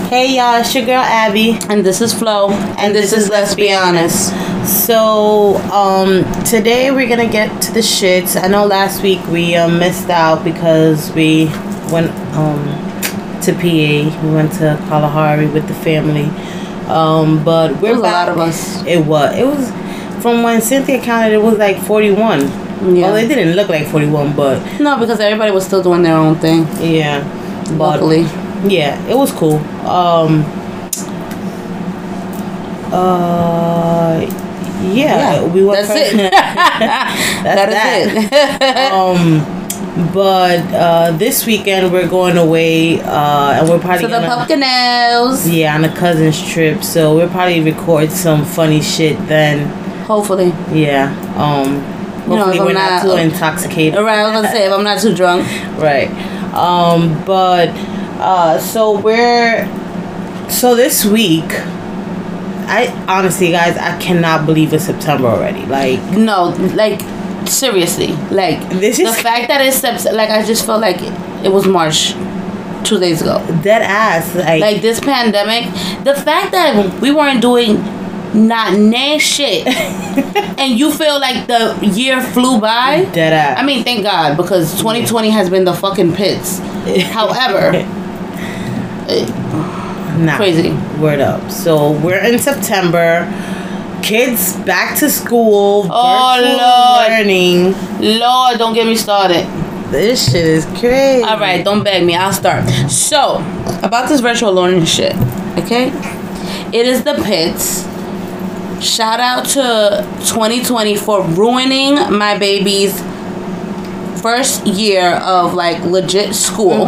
Hey y'all, it's your girl Abby, And this is Flo. and this is Let's Be Honest. So, today we're gonna get to the shits. I know last week we missed out because we went to PA. We went to Kalahari with the family. But we're It was back. a lot of us. It was from when Cynthia counted. It was like 41. Yeah. Well, it didn't look like 41, but No, because everybody was still doing their own thing. yeah. But Luckily. yeah, it was cool. Yeah, we went. That's it. That is it. But this weekend we're going away, and we're probably To the Pumpkinells. yeah, on a cousin's trip. So we'll probably record some funny shit then. Hopefully. Yeah. Hopefully if I'm we're not too not- intoxicated. Right, I was gonna say if I'm not too drunk. Right. So this week, I honestly, guys, I cannot believe it's September already. Like, No, like seriously, like This the is- fact that it's like I just felt like it was March 2 days ago. dead ass. Like this pandemic, the fact that we weren't doing not nay shit, and you feel like the year flew by. dead ass. I mean, thank God, because 2020 has been the fucking pits. However, Nah, crazy. Word up. So we're in September. Kids back to school. Oh, virtual Lord. learning. Lord, don't get me started. This shit is crazy. All right, don't beg me. I'll start. So, about this virtual learning shit, okay? It is the pits. Shout out to 2020 for ruining my baby's first year of like legit school.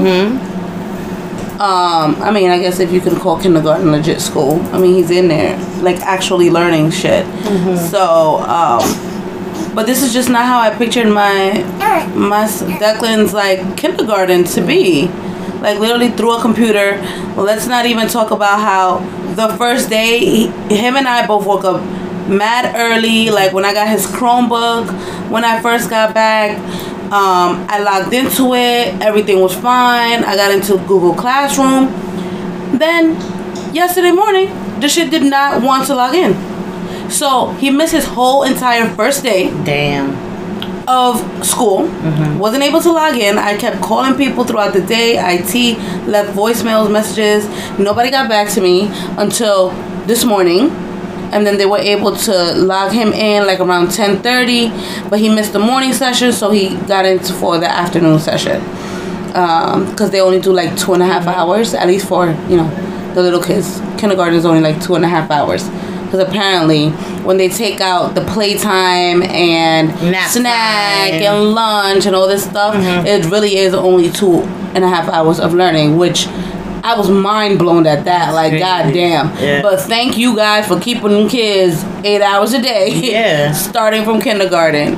I mean, I guess if you can call kindergarten legit school. I mean, he's in there, like actually learning shit. So, but this is just not how I pictured my Declan's like kindergarten to be. Like literally through a computer. Let's not even talk about how the first day him and I both woke up mad early. Like when I got his Chromebook, when I first got back, I logged into it. Everything was fine. I got into Google Classroom. Then yesterday morning, the shit did not want to log in. So he missed his whole entire first day Damn. of school. Wasn't able to log in. I kept calling people throughout the day. IT left voicemails, messages. Nobody got back to me until this morning. And then they were able to log him in like around 10:30, but he missed the morning session, so he got into for the afternoon session. Because they only do like 2.5 hours, at least for the little kids. Kindergarten is only like 2.5 hours. Because apparently, when they take out the playtime and Nap snack time. and lunch and all this stuff, it really is only 2.5 hours of learning, which I was mind blown at that. Like, crazy. goddamn. Yeah. But thank you guys for keeping them kids 8 hours a day. Yeah. Starting from kindergarten.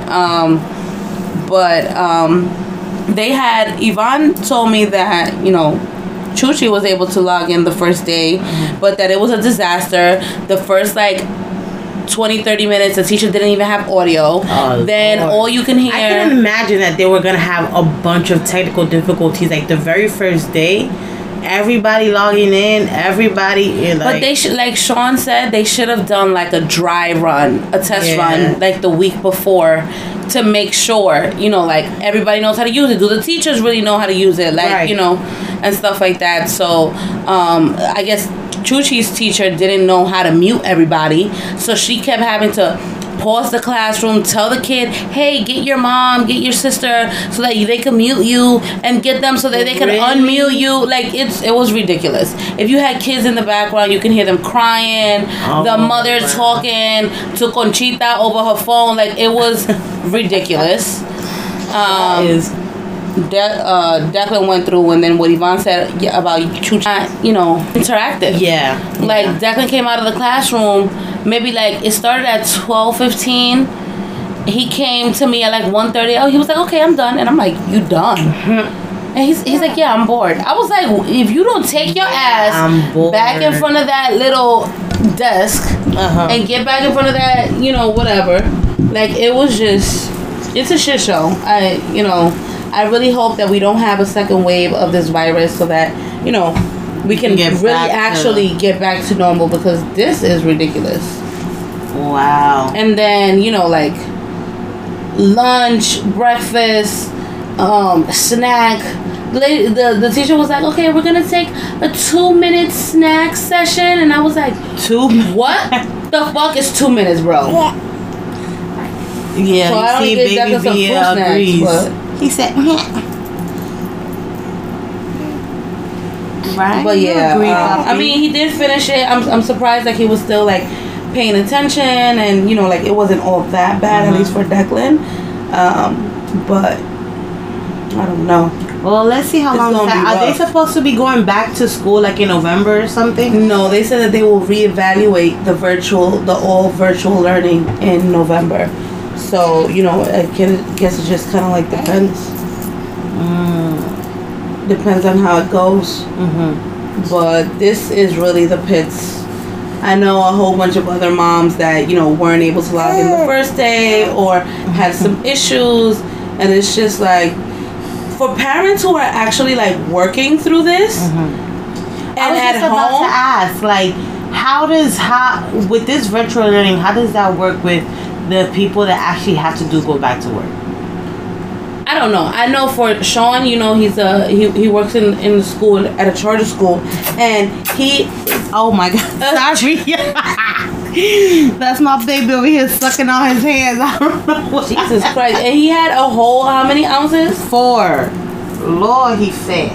They had, Yvonne told me that, Chuchi was able to log in the first day, but that it was a disaster. The first, 20-30 minutes, the teacher didn't even have audio. Oh, Then Lord. all you can hear... I can imagine that they were gonna have a bunch of technical difficulties. Like the very first day, everybody logging in, everybody in. But they should, like Sean said, they should have done like a dry run, a test run, like the week before, to make sure, like everybody knows how to use it. Do the teachers really know how to use it? Like, Right. and stuff like that. So, I guess Chuchi's teacher didn't know how to mute everybody, so she kept having to pause the classroom, tell the kid, hey, get your mom, get your sister, so that they can mute you, and get them so that they can Really? unmute you. Like, it was ridiculous. If you had kids in the background, you can hear them crying, the mother wow. talking to Conchita over her phone. Like, it was ridiculous. is Declan went through, and then what Yvonne said about Chuchi, interactive. yeah. Like, yeah. Declan came out of the classroom, maybe it started at 12:15. He came to me at 1:30. Oh, he was like, okay, I'm done. And I'm like, you done? And he's like, yeah, I'm bored. I was like, if you don't take your ass I'm bored. back in front of that little desk and get back in front of that, whatever. Like, it was just, it's a shit show. I really hope that we don't have a second wave of this virus so that, we can get really back actually get back to normal, because this is ridiculous. Wow. And then, you know, like lunch, breakfast, snack. The teacher was like, okay, we're gonna take a 2-minute snack session, and I was like, what the fuck is 2 minutes, bro? Yeah, so I see, baby B agrees. He said, right? But yeah, I mean, he did finish it. I'm surprised that he was still like paying attention, and you know, like it wasn't all that bad, at least for Declan. But I don't know. Well, let's see how long. Are they supposed to be going back to school like in November or something? No, they said that they will reevaluate the all virtual learning in November. So, you know, I guess it just kind of like depends. Depends on how it goes. But this is really the pits. I know a whole bunch of other moms that, you know, weren't able to log in the first day or had some issues. And it's just like, for parents who are actually like working through this and I was at just home, about to ask, like, how with this virtual learning, how does that work with the people that actually have to go back to work? I don't know. I know for Sean, you know, he works in the school at a charter school, and he. Oh my God! Sorry, that's my baby over here sucking on his hands. I don't know what. Jesus Christ! And he had a whole how many ounces? 4. Lord, he said.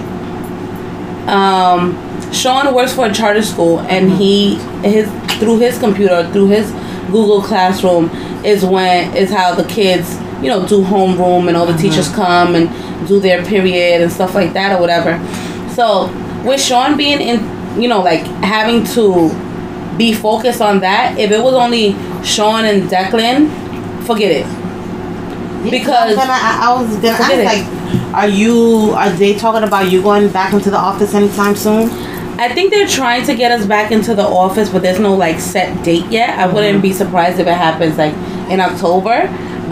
Sean works for a charter school, and through his computer, through his Google Classroom, is how the kids, you know, do homeroom, and all the teachers come and do their period and stuff like that or whatever. So with Sean being in, you know, like having to be focused on that, if it was only Sean and Declan, forget it. Because I was gonna ask, like, are they talking about you going back into the office anytime soon? I think they're trying to get us back into the office, but there's no like set date yet. I wouldn't be surprised if it happens like in October.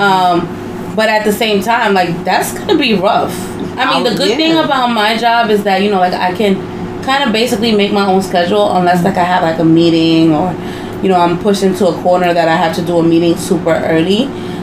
But at the same time, like, that's gonna be rough. I mean, the good thing about my job is that, you know, like, I can kind of basically make my own schedule, unless like I have like a meeting, or, you know, I'm pushed into a corner that I have to do a meeting super early.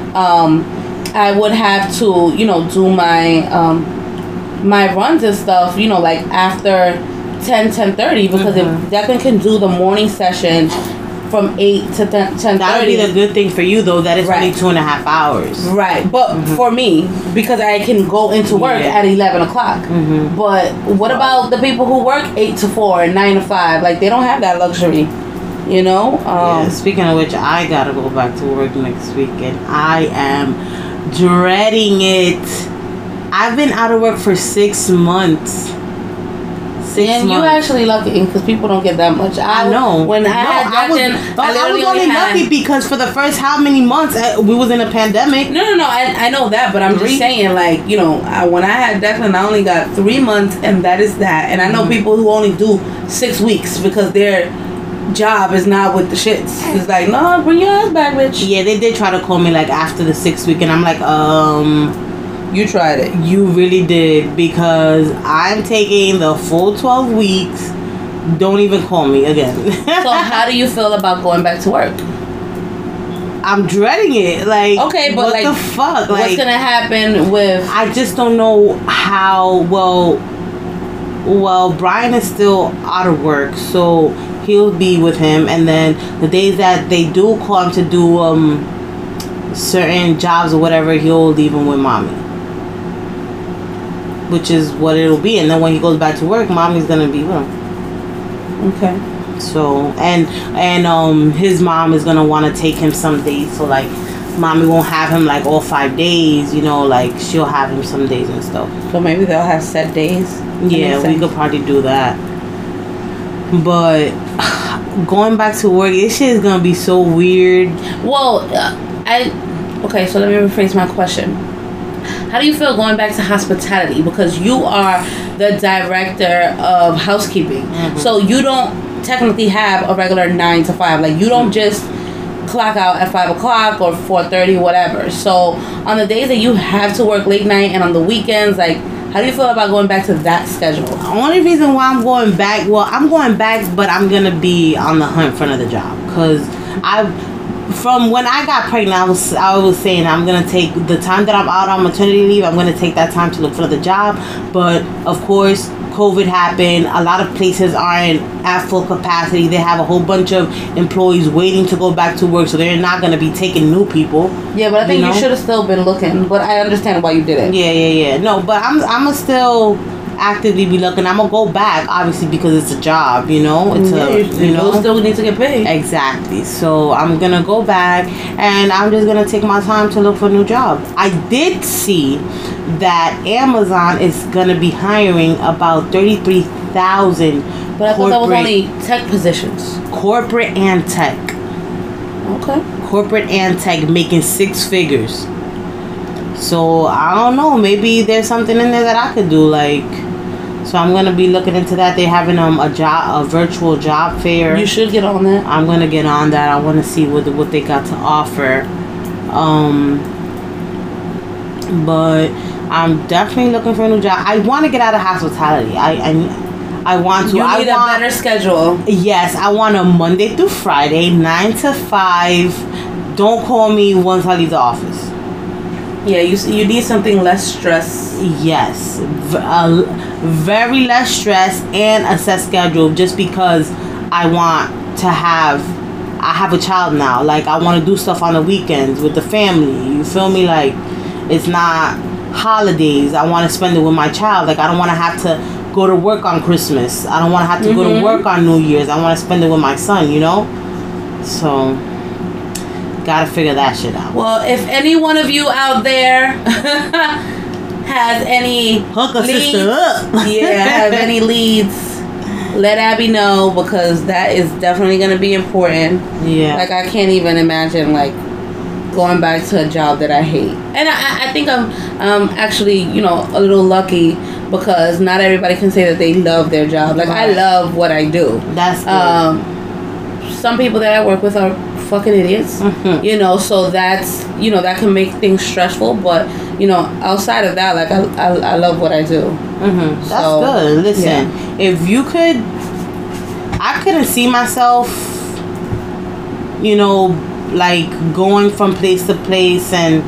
I would have to, you know, do my my runs and stuff, you know, like after 10:30, because if Declan can do the morning session from 8 to 10:30. That would be the good thing for you, though, that it's only 2.5 hours. Right, but for me, because I can go into work at 11 o'clock. But what about the people who work 8 to 4 and 9 to 5? Like, they don't have that luxury, you know? Speaking of which, I gotta go back to work next week, and I am dreading it. I've been out of work for 6 months. And you actually lucky, because people don't get that much. I know. When I was only lucky because for the first how many months we was in a pandemic. No. I know that, but I'm just saying, like, you know, when I had Declan, I only got 3 months, and that is that. And I know people who only do 6 weeks because their job is not with the shits. It's like, no, bring your ass back, bitch. Yeah, they did try to call me like after the 6th week, and I'm like, You tried it. You really did, because I'm taking the full 12 weeks. Don't even call me again. So how do you feel about going back to work? I'm dreading it. Like, okay, but what like, the fuck? Like, what's gonna happen with? I just don't know how. Well, Brian is still out of work, so he'll be with him, and then the days that they do call him to do certain jobs or whatever, he'll leave him with mommy. Which is what it'll be, and then when he goes back to work, mommy's gonna be with him. Okay. So and his mom is gonna want to take him some days, so like mommy won't have him like all 5 days, you know, like she'll have him some days and stuff. So maybe they'll have set days. Yeah, we could probably do that. But going back to work, this shit is gonna be so weird. Well, okay, so let me rephrase my question. How do you feel going back to hospitality? Because you are the director of housekeeping. So you don't technically have a regular 9 to 5. Like, you don't just clock out at 5 o'clock or 4:30, whatever. So on the days that you have to work late night and on the weekends, like, How do you feel about going back to that schedule? The only reason why I'm going back, but I'm gonna be on the hunt for another job because from when I got pregnant, I was saying I'm gonna take the time that I'm out on maternity leave. I'm gonna take that time to look for another job, but of course, COVID happened. A lot of places aren't at full capacity. They have a whole bunch of employees waiting to go back to work, so they're not gonna be taking new people. Yeah, but I think you should have still been looking. But I understand why you did it. Yeah. No, but I'ma still actively be looking. I'm gonna go back, obviously, because it's a job. You know, it's still need to get paid. Exactly. So I'm gonna go back, and I'm just gonna take my time to look for a new job. I did see that Amazon is gonna be hiring about 33,000. But I thought that was only tech positions. Corporate and tech. Okay. Corporate and tech, making 6 figures. So I don't know. Maybe there's something in there that I could do. So I'm gonna be looking into that. They're having a virtual job fair. You should get on that. I'm gonna get on that. I want to see what they got to offer. But I'm definitely looking for a new job. I want to get out of hospitality. I want to. You need a better schedule. Yes, I want a Monday through Friday, 9 to 5. Don't call me once I leave the office. Yeah, you need something less stress. Yes, very less stress and a set schedule. Just because I have a child now. I want to do stuff on the weekends with the family. You feel me? It's not holidays. I want to spend it with my child. I don't want to have to go to work on Christmas. I don't want to have to go to work on New Year's. I want to spend it with my son, So, gotta figure that shit out. Well, if any one of you out there has any hook a sister up. have any leads, let Abby know, because that is definitely going to be important. Yeah. I can't even imagine, going back to a job that I hate. And I think I'm actually, a little lucky because not everybody can say that they love their job. Right. I love what I do. That's good. Some people that I work with are fucking idiots. Mm-hmm. So that's, that can make things stressful. But, outside of that, I love what I do. Mm-hmm. That's good. Listen, if you could, I couldn't see myself, going from place to place and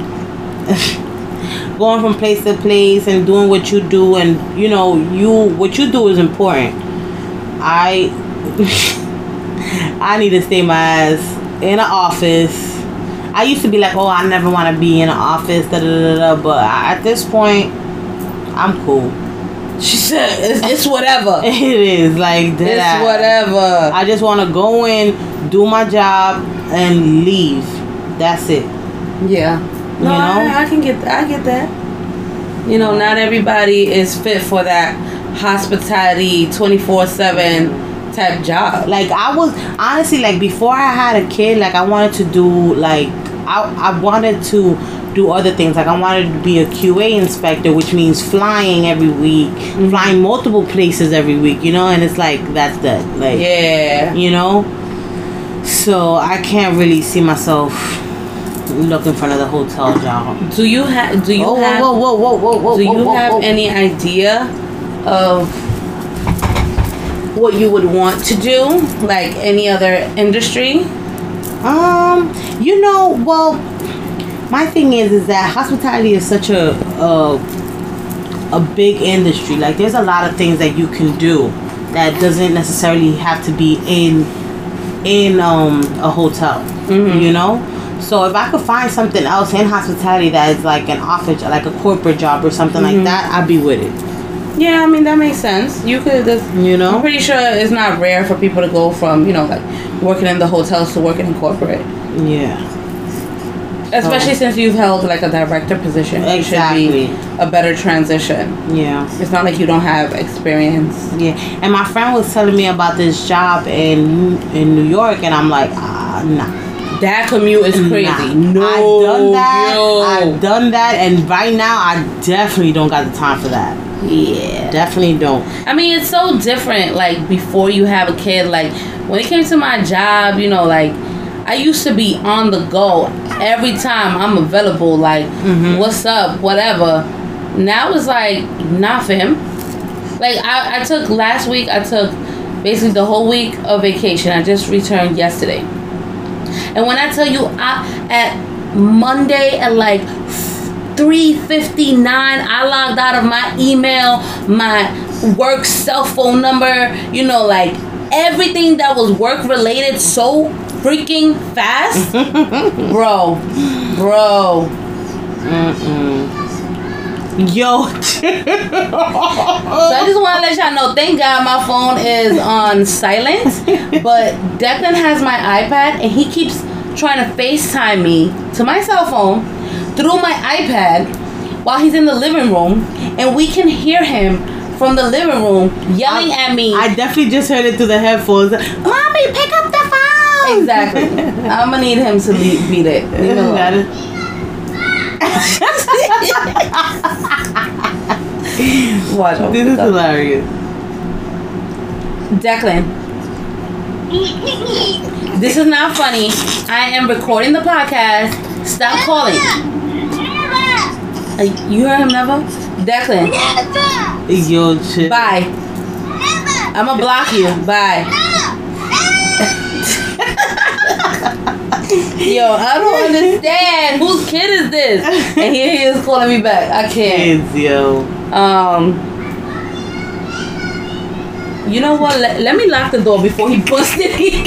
doing what you do, and what you do is important. I need to stay my ass in an office. I used to be I never want to be in an office, but at this point, I'm cool. She said, it's whatever. It is, it's whatever. I just want to go in, do my job, and leave. That's it. Yeah. No, I get that. Not everybody is fit for that hospitality 24/7 type job. I was honestly before I had a kid, I wanted to do I wanted to do other things. I wanted to be a QA inspector, which means flying every week, flying multiple places every week, and it's that's that. So I can't really see myself looking for another hotel job. Do you have any idea of what you would want to do, any other industry? My thing is that hospitality is such a big industry. There's a lot of things that you can do that doesn't necessarily have to be in a hotel. So if I could find something else in hospitality that is an office, a corporate job or something like that, I'd be with it. Yeah, that makes sense. You could I'm pretty sure it's not rare for people to go from working in the hotels to working in corporate. Yeah. Especially since you've held a director position. Exactly. It should be a better transition. Yeah. It's not you don't have experience. Yeah. And my friend was telling me about this job in New York, and I'm nah. That commute is crazy. Nah. I've done that, and right now I definitely don't got the time for that. Yeah. Definitely don't. It's so different, before you have a kid. When it came to my job, I used to be on the go every time I'm available. What's up, whatever. now it's like not for him. Like I took last week. I took basically the whole week of vacation. I just returned yesterday, and when I tell you, at Monday at like 3:59, I logged out of my email, my work cell phone number. You know, like everything that was work related so freaking fast, bro. Yo. So I just want to let y'all know, thank God my phone is on silent, but Declan has my iPad and he keeps trying to FaceTime me to my cell phone through my iPad while he's in the living room, and we can hear him from the living room yelling at me. I definitely just heard it through the headphones. Mommy, pick up the phone! Exactly. I'm gonna need him to beat it. Leave him alone. Watch. This is hilarious. Declan, this is not funny. I am recording the podcast. Stop calling. You heard him, never? Declan. Yo, shit. Bye. I'm gonna block you. Bye. Yo, I don't understand. Whose kid is this? And here he is calling me back. I can't. Kids, yo. You know what? Let me lock the door before he busts it in.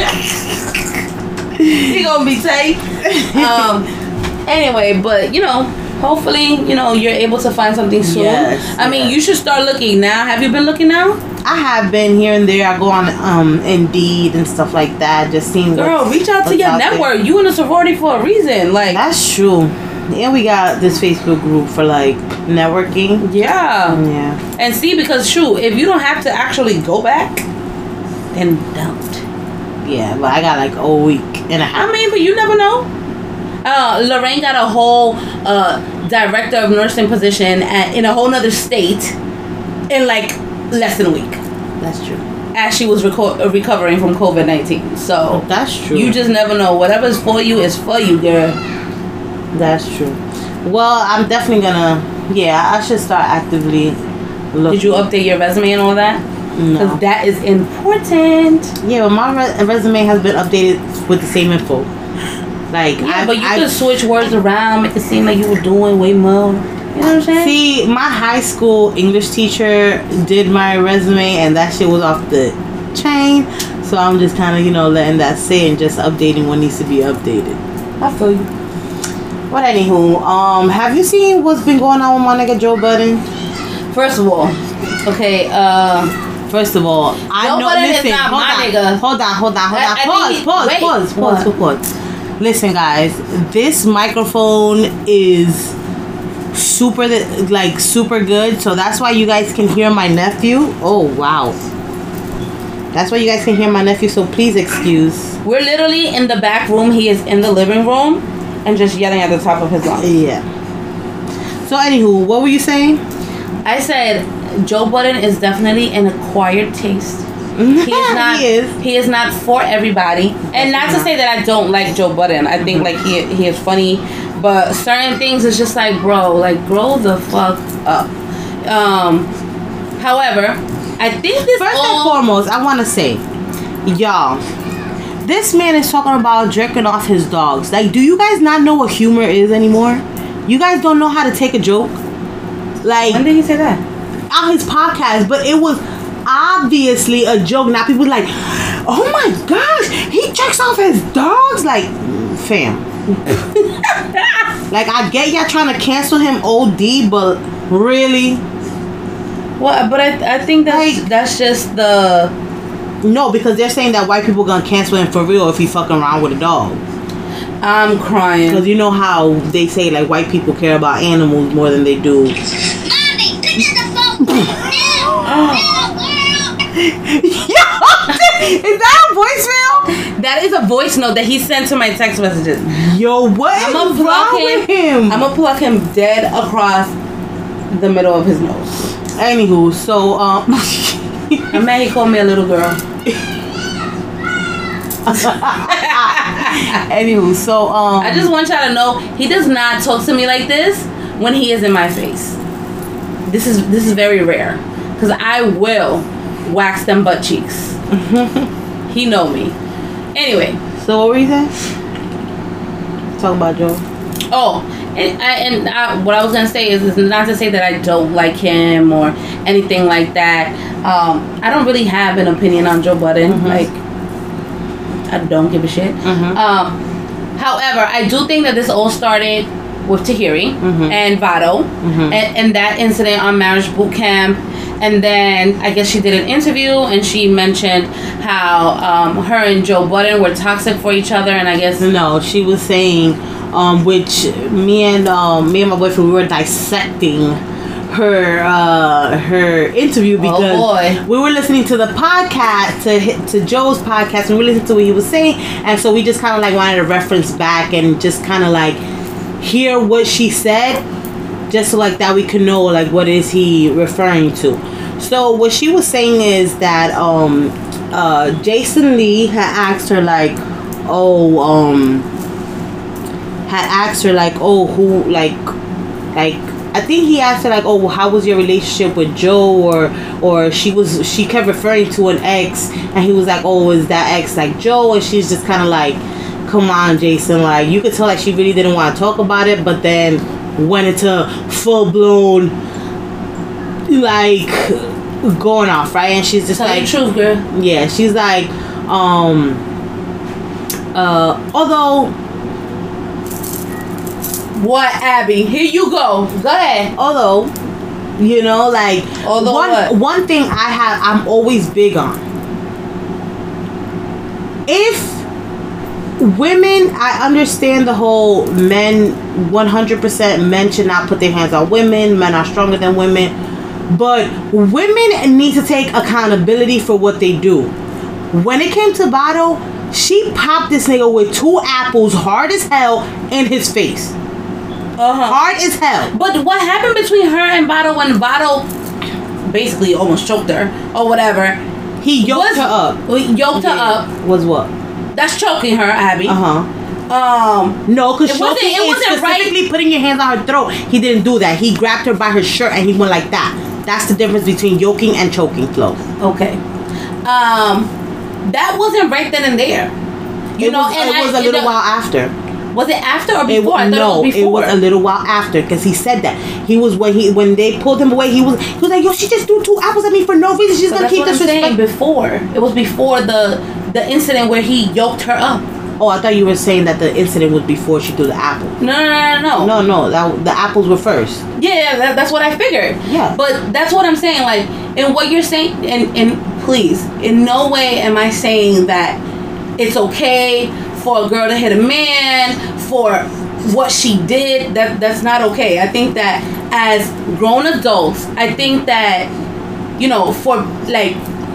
He gonna be tight. Anyway, but you know, hopefully, you know, you're able to find something soon. Yes, I mean, you should start looking now. Have you been looking now? I have been here and there. I go on Indeed and stuff like that. Just seeing. Girl, reach out to your network. There. You in a sorority for a reason. Like, that's true. And we got this Facebook group for like networking. Yeah. Yeah. And see, because shoot, if you don't have to actually go back, then don't. Yeah, but I got like a week and a half. I mean, but you never know. Lorraine got a whole director of nursing position in a whole nother state in like less than a week. That's true. As she was recovering from COVID-19. So that's true. You just never know. Whatever's for you is for you, girl. That's true. Well, I'm definitely gonna. Yeah, I should start actively looking. Did you update your resume and all that? No. Because that is important. Yeah, but my resume has been updated with the same info. Like, yeah, but you could switch words around, make it seem like you were doing way more. You know what I'm saying? See, my high school English teacher did my resume, and that shit was off the chain. So I'm just kind of, you know, letting that sit and just updating what needs to be updated. I feel you. But anywho, have you seen what's been going on with my nigga Joe Budden? First of all, okay, First of all, I know. Listen, hold on. Pause. Listen, guys, this microphone is super good, so that's why you guys can hear my nephew. Oh wow, that's why you guys can hear my nephew. So please excuse. We're literally in the back room. He is in the living room and just yelling at the top of his lungs. Yeah. So anywho, what were you saying? I said Joe Budden is definitely an acquired taste. He is not for everybody. And not to say that I don't like Joe Budden. I think like he is funny, but certain things is just like, bro, like grow the fuck up. However, I think this first and foremost, I want to say, y'all, this man is talking about jerking off his dogs. Like, do you guys not know what humor is anymore? You guys don't know how to take a joke? Like, when did he say that? On his podcast, but it was obviously a joke. Now people like, oh my gosh, he jerks off his dogs. Like, fam. Like, I get y'all trying to cancel him OD, but really? Well, but I think that's just the... No, because they're saying that white people gonna cancel him for real if he fucking around with a dog. I'm crying. Because you know how they say like white people care about animals more than they do. Mommy, pick up the phone. Is that a voicemail? That is a voice note that he sent to my text messages. Yo, what is wrong with him? I'm gonna pluck him dead across the middle of his nose. Anywho, so I'm mad he called me a little girl. Anywho, so I just want y'all to know he does not talk to me like this when he is in my face. this is very rare, because I will wax them butt cheeks. He know me. Anyway. So what were you saying? Talk about Joe. Oh, what I was gonna say is not to say that I don't like him or anything like that. I don't really have an opinion on Joe Budden. Like, I don't give a shit. However, I do think that this all started with Tahiri and Vado and that incident on Marriage Boot Camp. And then I guess she did an interview and she mentioned how her and Joe Budden were toxic for each other. And I guess no, she was saying, which me and my boyfriend, we were dissecting her interview because we were listening to the podcast, to Joe's podcast, and we listened to what he was saying, and so we just kind of like wanted to reference back and just kind of like hear what she said, just so like that we could know like what is he referring to. So what she was saying is that Jason Lee had asked her like, who like I think he asked her like, oh, how was your relationship with Joe, or she kept referring to an ex, and he was like, oh, is that ex like Joe? And she's just kind of like, come on, Jason, like you could tell like she really didn't want to talk about it, but then went into full blown like going off, right? And she's just tell like, the truth, girl. Yeah, she's like, although. What, Abby? Here you go. Go ahead. Although, you know, like one thing I'm always big on. If women, I understand the whole 100% men should not put their hands on women. Men are stronger than women, but women need to take accountability for what they do. When it came to Vado, she popped this nigga with 2 apples hard as hell in his face. Hard as hell. But what happened between her and Vado when Vado basically almost choked her or whatever? He yoked her up. Yoked her up. Was what? That's choking her, Abby. No, because it wasn't specifically putting your hands on her throat. He didn't do that. He grabbed her by her shirt and he went like that. That's the difference between yoking and choking, Flo. Okay. That wasn't right then and there. It was a little while after. Was it after or before? I thought it was before. It was a little while after, because he said that he was when they pulled him away. He was like, yo, she just threw 2 apples at me for no reason. She's gonna keep this respect. Before it was before the incident where he yoked her up. Oh, I thought you were saying that the incident was before she threw the apple. No. The apples were first. Yeah, that's what I figured. Yeah. But that's what I'm saying. Like, in what you're saying, and please, in no way am I saying that it's okay for a girl to hit a man for what she did. That's not okay. I think that as grown adults, I think that, you know, for like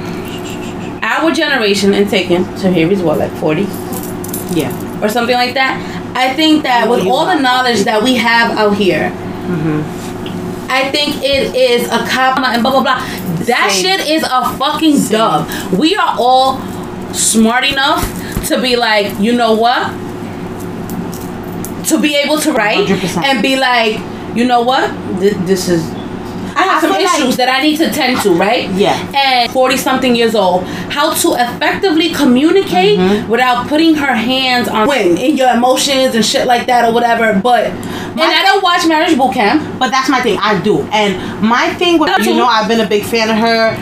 our generation, and taken to here is what, like 40? Yeah. Or something like that. I think that with all the knowledge that we have out here, I think it is a cop and blah blah blah. That shit is a fucking dub. We are all smart enough to be like, you know what? To be able to write 100%. And be like, you know what? This is... I have some issues that I need to tend to, right? Yeah. And 40-something years old, how to effectively communicate without putting her hands on in your emotions and shit like that or whatever. But and I don't watch Marriage Boot Camp. But that's my thing. I do. And my thing with, you know, I've been a big fan of her.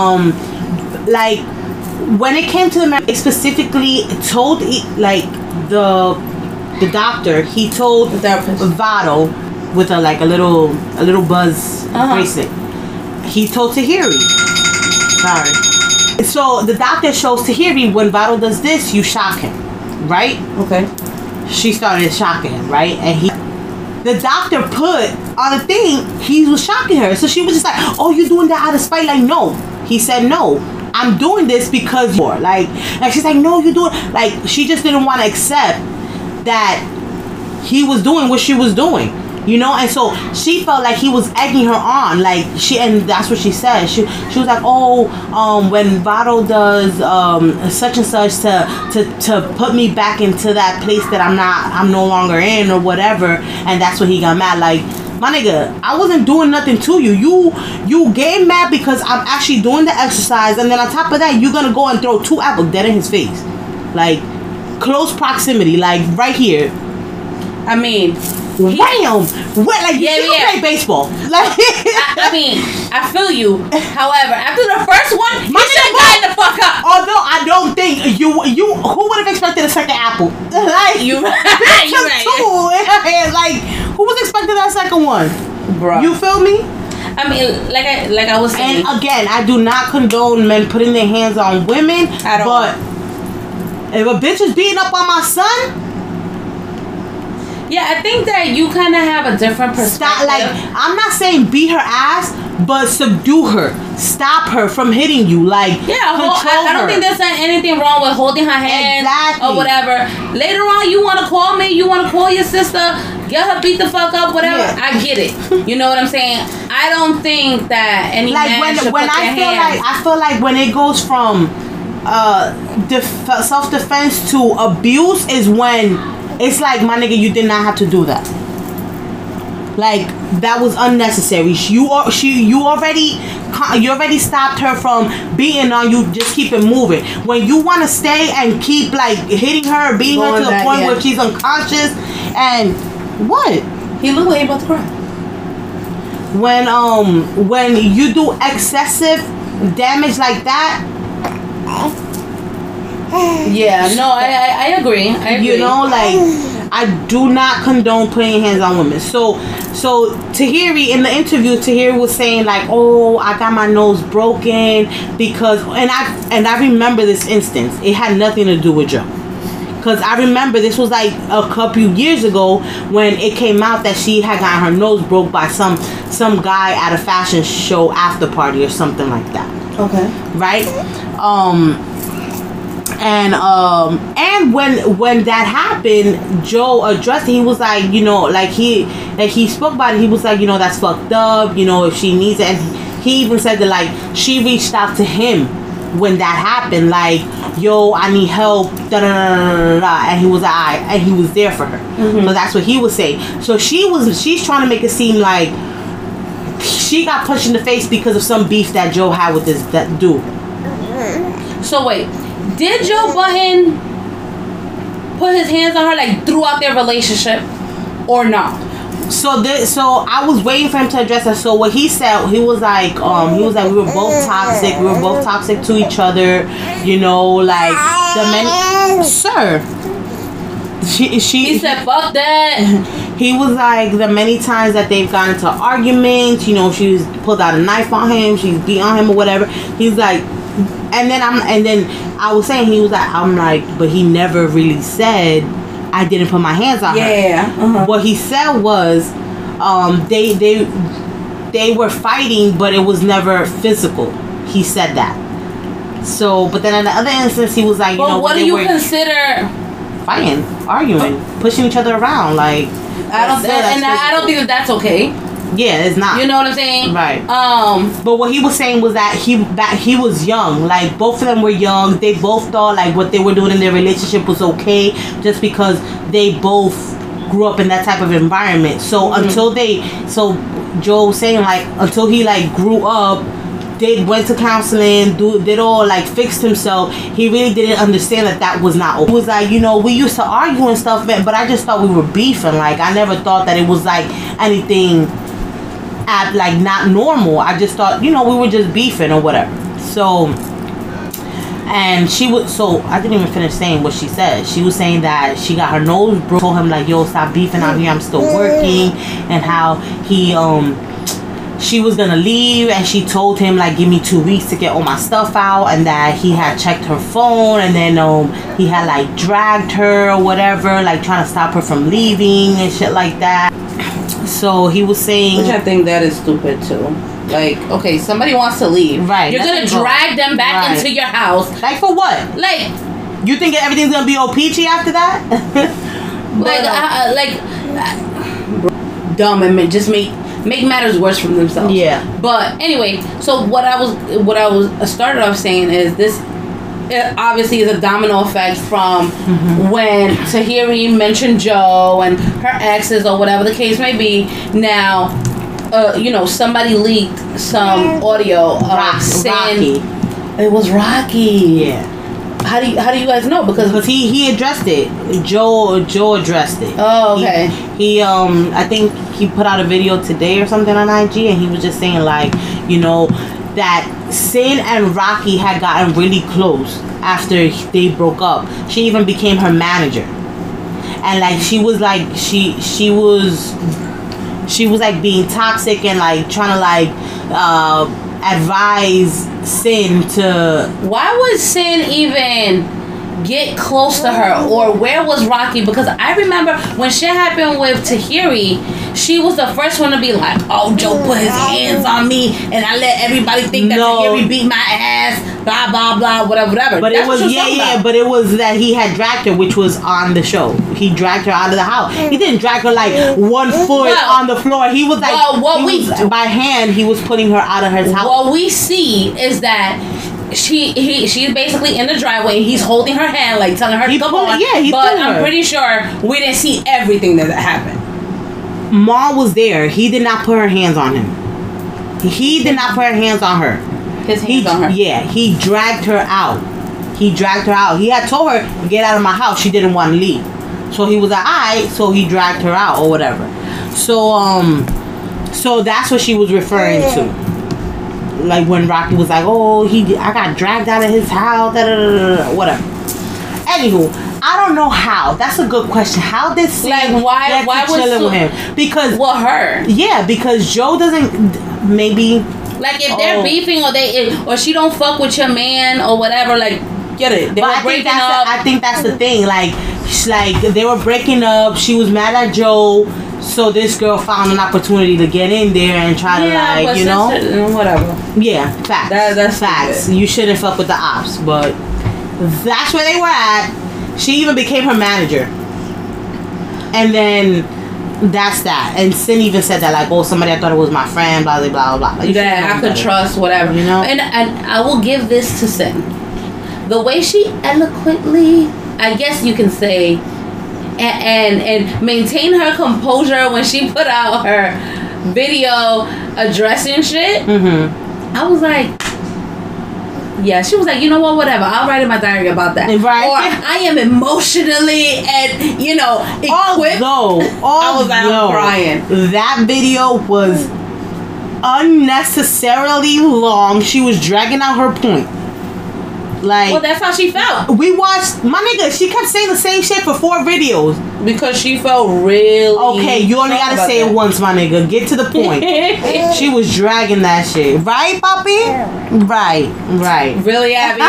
Like, when it came to the marriage, specifically told like the doctor, he told the therapist Vado with a little buzz bracelet. He told Tahiri. Sorry. So the doctor shows Tahiri, when Vado does this, you shock him, right? Okay. She started shocking him, right? And the doctor put on the thing, he was shocking her. So she was just like, oh, you're doing that out of spite? Like, no. He said, no. I'm doing this because you're like, and she's like, no, you do it. Like, she just didn't want to accept that he was doing what she was doing, you know. And so she felt like he was egging her on, like and that's what she said. She was like, oh, when Vado does such and such to put me back into that place that I'm no longer in or whatever, and that's when he got mad. Like, My nigga, I wasn't doing nothing to you. You get mad because I'm actually doing the exercise, and then on top of that, you're gonna go and throw 2 apples dead in his face, like close proximity, like right here. I mean, wham! What? Like you play baseball? Like I mean, I feel you. However, after the first one, he should have gotten the fuck up. Although I don't think you who would have expected a second apple? Like you right. Like who was expecting that second one? Bro. You feel me? I mean, like I was saying. And again, I do not condone men putting their hands on women at all. But if a bitch is beating up on my son. Yeah, I think that you kind of have a different perspective. Stop, like, I'm not saying beat her ass, but subdue her. Stop her from hitting you. Like, yeah, I don't think there's anything wrong with holding her hand or whatever. Later on, you want to call me, you want to call your sister, get her beat the fuck up, whatever. Yeah. I get it. You know what I'm saying? I don't think that any man should put their hands. I feel like when it goes from self-defense to abuse is when it's like, my nigga, you did not have to do that. Like, that was unnecessary. You already stopped her from beating on you. Just keep it moving. When you want to stay and keep like hitting her, beating her to the point where she's unconscious, and what? He looked like he about to cry. When you do excessive damage like that. Yeah, no, I agree. You know, like, I do not condone putting hands on women. So Tahiri, in the interview, Tahiri was saying like, oh, I got my nose broken because, and I remember this instance. It had nothing to do with Joe. Because I remember this was like a couple years ago when it came out that she had gotten her nose broke by some guy at a fashion show after party or something like that. Okay. Right? And when that happened, Joe addressed it. He was like, you know, like he spoke about it. He was like, you know, that's fucked up. You know, if she needs it, and he even said that like she reached out to him when that happened, like, yo, I need help, da da da da, and he was like, and he was there for her. Mm-hmm. So that's what he was saying. So she's trying to make it seem like she got punched in the face because of some beef that Joe had with that dude. So wait. Did Joe Budden put his hands on her like throughout their relationship, or not? So I was waiting for him to address that. So what he said, he was like we were both toxic. We were both toxic to each other. You know, like the many. Sir. He said fuck that. He was like the many times that they've gotten into arguments. You know, she's pulled out a knife on him. She's beat on him or whatever. He's like. And then I was saying, he was like, I'm like, but he never really said I didn't put my hands on her. Yeah. Uh-huh. What he said was, they were fighting, but it was never physical. He said that. So, but then in the other instance, he was like, you know, what do you consider fighting, arguing, pushing each other around? Like, I don't think that's okay. Yeah, it's not. You know what I'm saying? Right. But what he was saying was that he was young. Like, both of them were young. They both thought like what they were doing in their relationship was okay, just because they both grew up in that type of environment. So until Joe was saying like until he like grew up, went to counseling, did all like fixed himself. He really didn't understand that was not okay. It was like, you know, we used to argue and stuff, but I just thought we were beefing. Like, I never thought that it was like anything like not normal. I just thought, you know, we were just beefing or whatever. So I didn't even finish saying what she said. She was saying that she got her nose broke. Told him like, yo, stop beefing out here, I'm still working. And how she was gonna leave, and she told him like, give me 2 weeks to get all my stuff out, and that he had checked her phone, and then he had like dragged her or whatever, like trying to stop her from leaving and shit like that. So he was saying, which I think that is stupid too. Like, okay, somebody wants to leave, right? You're gonna drag them back into your house, like for what? Like, you think everything's gonna be all peachy after that? Dumb and just make matters worse for themselves. Yeah. But anyway, so what I was started off saying is this it obviously is a domino effect from when Tahiri mentioned Joe and her exes or whatever the case may be. Now, somebody leaked some audio of Sin. Rocky. It was Rocky. Yeah. How do you guys know? Because he addressed it. Joe addressed it. Oh, okay. He I think he put out a video today or something on IG, and he was just saying like, that Sin and Rocky had gotten really close after they broke up. She even became her manager, and like she was like she was like being toxic and like trying to like advise Sin to. Why would Sin even get close to her, or where was Rocky? Because I remember when shit happened with Tahiri, she was the first one to be like, "Oh, Joe put his hands on me, and I let everybody think that Tahiri beat my ass." Blah blah blah, whatever. But it was but it was that he had dragged her, which was on the show. He dragged her out of the house. He didn't drag her like 1 foot on the floor. He was like, by hand, he was putting her out of his house. What we see is that she's basically in the driveway. He's holding her hand, like telling her to come on. Yeah, but I'm pretty sure we didn't see everything that happened. Ma was there. He did not put her hands on him. He did not put her hands on her. His hands on her. Yeah, he dragged her out. He had told her, "Get out of my house." She didn't want to leave. So he was like, "Alright," so he dragged her out or whatever. So that's what she was referring to. Like when Rocky was like, "Oh, I got dragged out of his house," whatever. Anywho, I don't know how. That's a good question. How did Sin why was chilling with him? Because her? Yeah, because Joe doesn't maybe. Like if they're beefing or she don't fuck with your man or whatever, like get it. They were breaking up. I think that's the thing. Like they were breaking up. She was mad at Joe, so this girl found an opportunity to get in there and try to whatever. Yeah, facts. That's facts. stupid. You shouldn't fuck with the ops, but that's where they were at. She even became her manager, and then. That's that. And Sin even said that, like, "Oh, somebody I thought it was my friend, blah blah blah blah." Like, that I could trust, whatever, And I will give this to Sin. The way she eloquently, I guess you can say, and maintain her composure when she put out her video addressing shit. I was like. Yeah, she was like, "You know what, whatever. I'll write in my diary about that." Right. Or I am emotionally and, equipped. I was like, I'm crying. That video was unnecessarily long. She was dragging out her point. Like, well, that's how she felt. We watched, my nigga, she kept saying the same shit for 4 videos. Because she felt really... Okay, you only gotta say it once, my nigga. Get to the point. She was dragging that shit. Right, Poppy? Right. Really, Abby?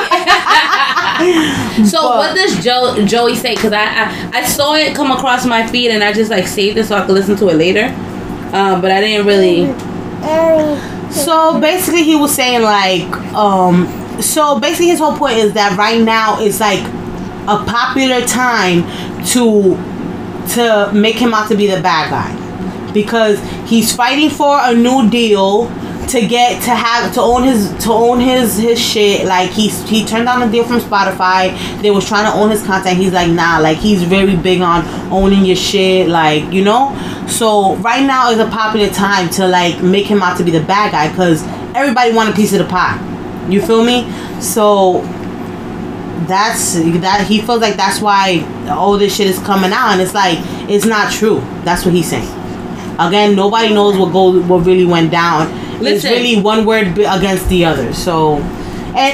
So what does Joey say? Because I saw it come across my feed and I just like saved it so I could listen to it later. But I didn't really... So basically he was saying like... So basically his whole point is that right now it's like a popular time to make him out to be the bad guy, because he's fighting for a new deal to own his shit. Like he turned down a deal from Spotify. They was trying to own his content. He's like, nah, like he's very big on owning your shit, like, so right now is a popular time to like make him out to be the bad guy, because everybody want a piece of the pie. You feel me? So that's that. He feels like that's why all this shit is coming out, and it's like it's not true. That's what he's saying. Again, nobody knows what really went down. Listen, it's really one word against the other. So, I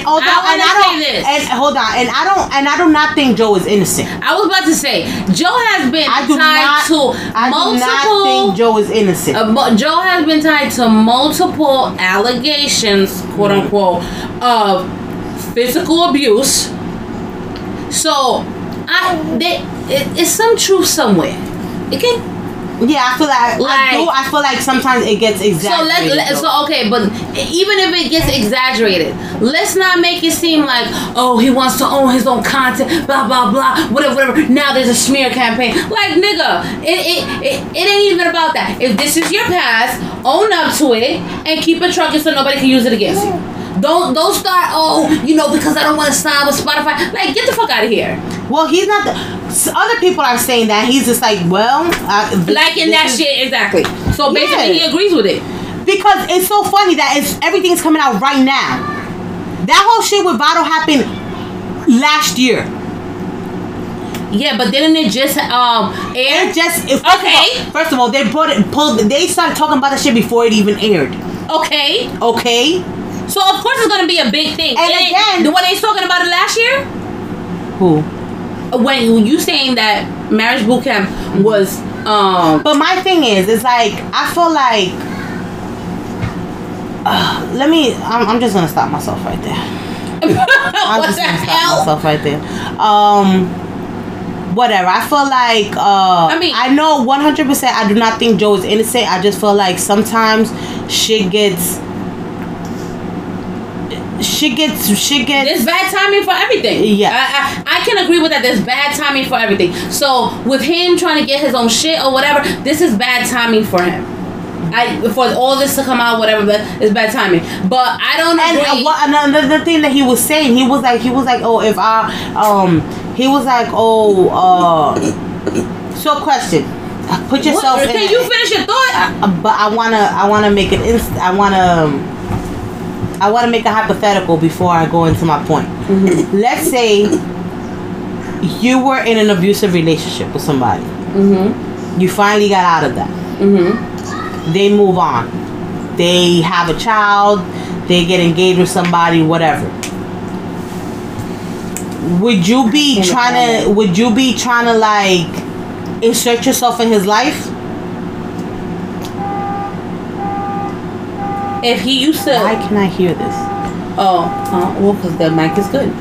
do not think Joe is innocent. I was about to say Joe has been tied to multiple. I do not think Joe is innocent. Joe has been tied to multiple allegations, quote unquote, of physical abuse. So, it's some truth somewhere. It can. Yeah, I feel I feel like sometimes it gets exaggerated. Okay, but even if it gets exaggerated, let's not make it seem like, oh, he wants to own his own content, blah blah blah, whatever. Now there's a smear campaign. Like, nigga, it ain't even about that. If this is your past, own up to it and keep it trucking so nobody can use it against you. Don't start. Oh, because I don't want to sign with Spotify. Like, get the fuck out of here. Well, he's not. Other people are saying that he's just like, well, liking that shit exactly. So basically, he agrees with it. Because it's so funny that everything's coming out right now. That whole shit with Vado happened last year. Yeah, but didn't it just air? First of all, they they started talking about the shit before it even aired. Okay. So of course it's gonna be a big thing. And again, when they talking about it last year? Who? When you saying that Marriage Boot Camp was But my thing is, it's like I feel like I'm just gonna stop myself right there. Whatever. I feel like I know 100% I do not think Joe is innocent. I just feel like sometimes shit gets there's bad timing for everything. Yeah. I can agree with that. There's bad timing for everything. So with him trying to get his own shit or whatever, this is bad timing for him. For all this to come out, whatever, but it's bad timing. But I don't agree. And another thing that he was saying, he was like, oh, if I he was like, so question. Put yourself in. Can you finish your thought? But I wanna make it I want to make a hypothetical before I go into my point. Mm-hmm. Let's say you were in an abusive relationship with somebody. Mm-hmm. You finally got out of that. Mm-hmm. They move on. They have a child. They get engaged with somebody, whatever. Would you be trying to like insert yourself in his life? If he used to... Why can I hear this? Well, because the mic is good.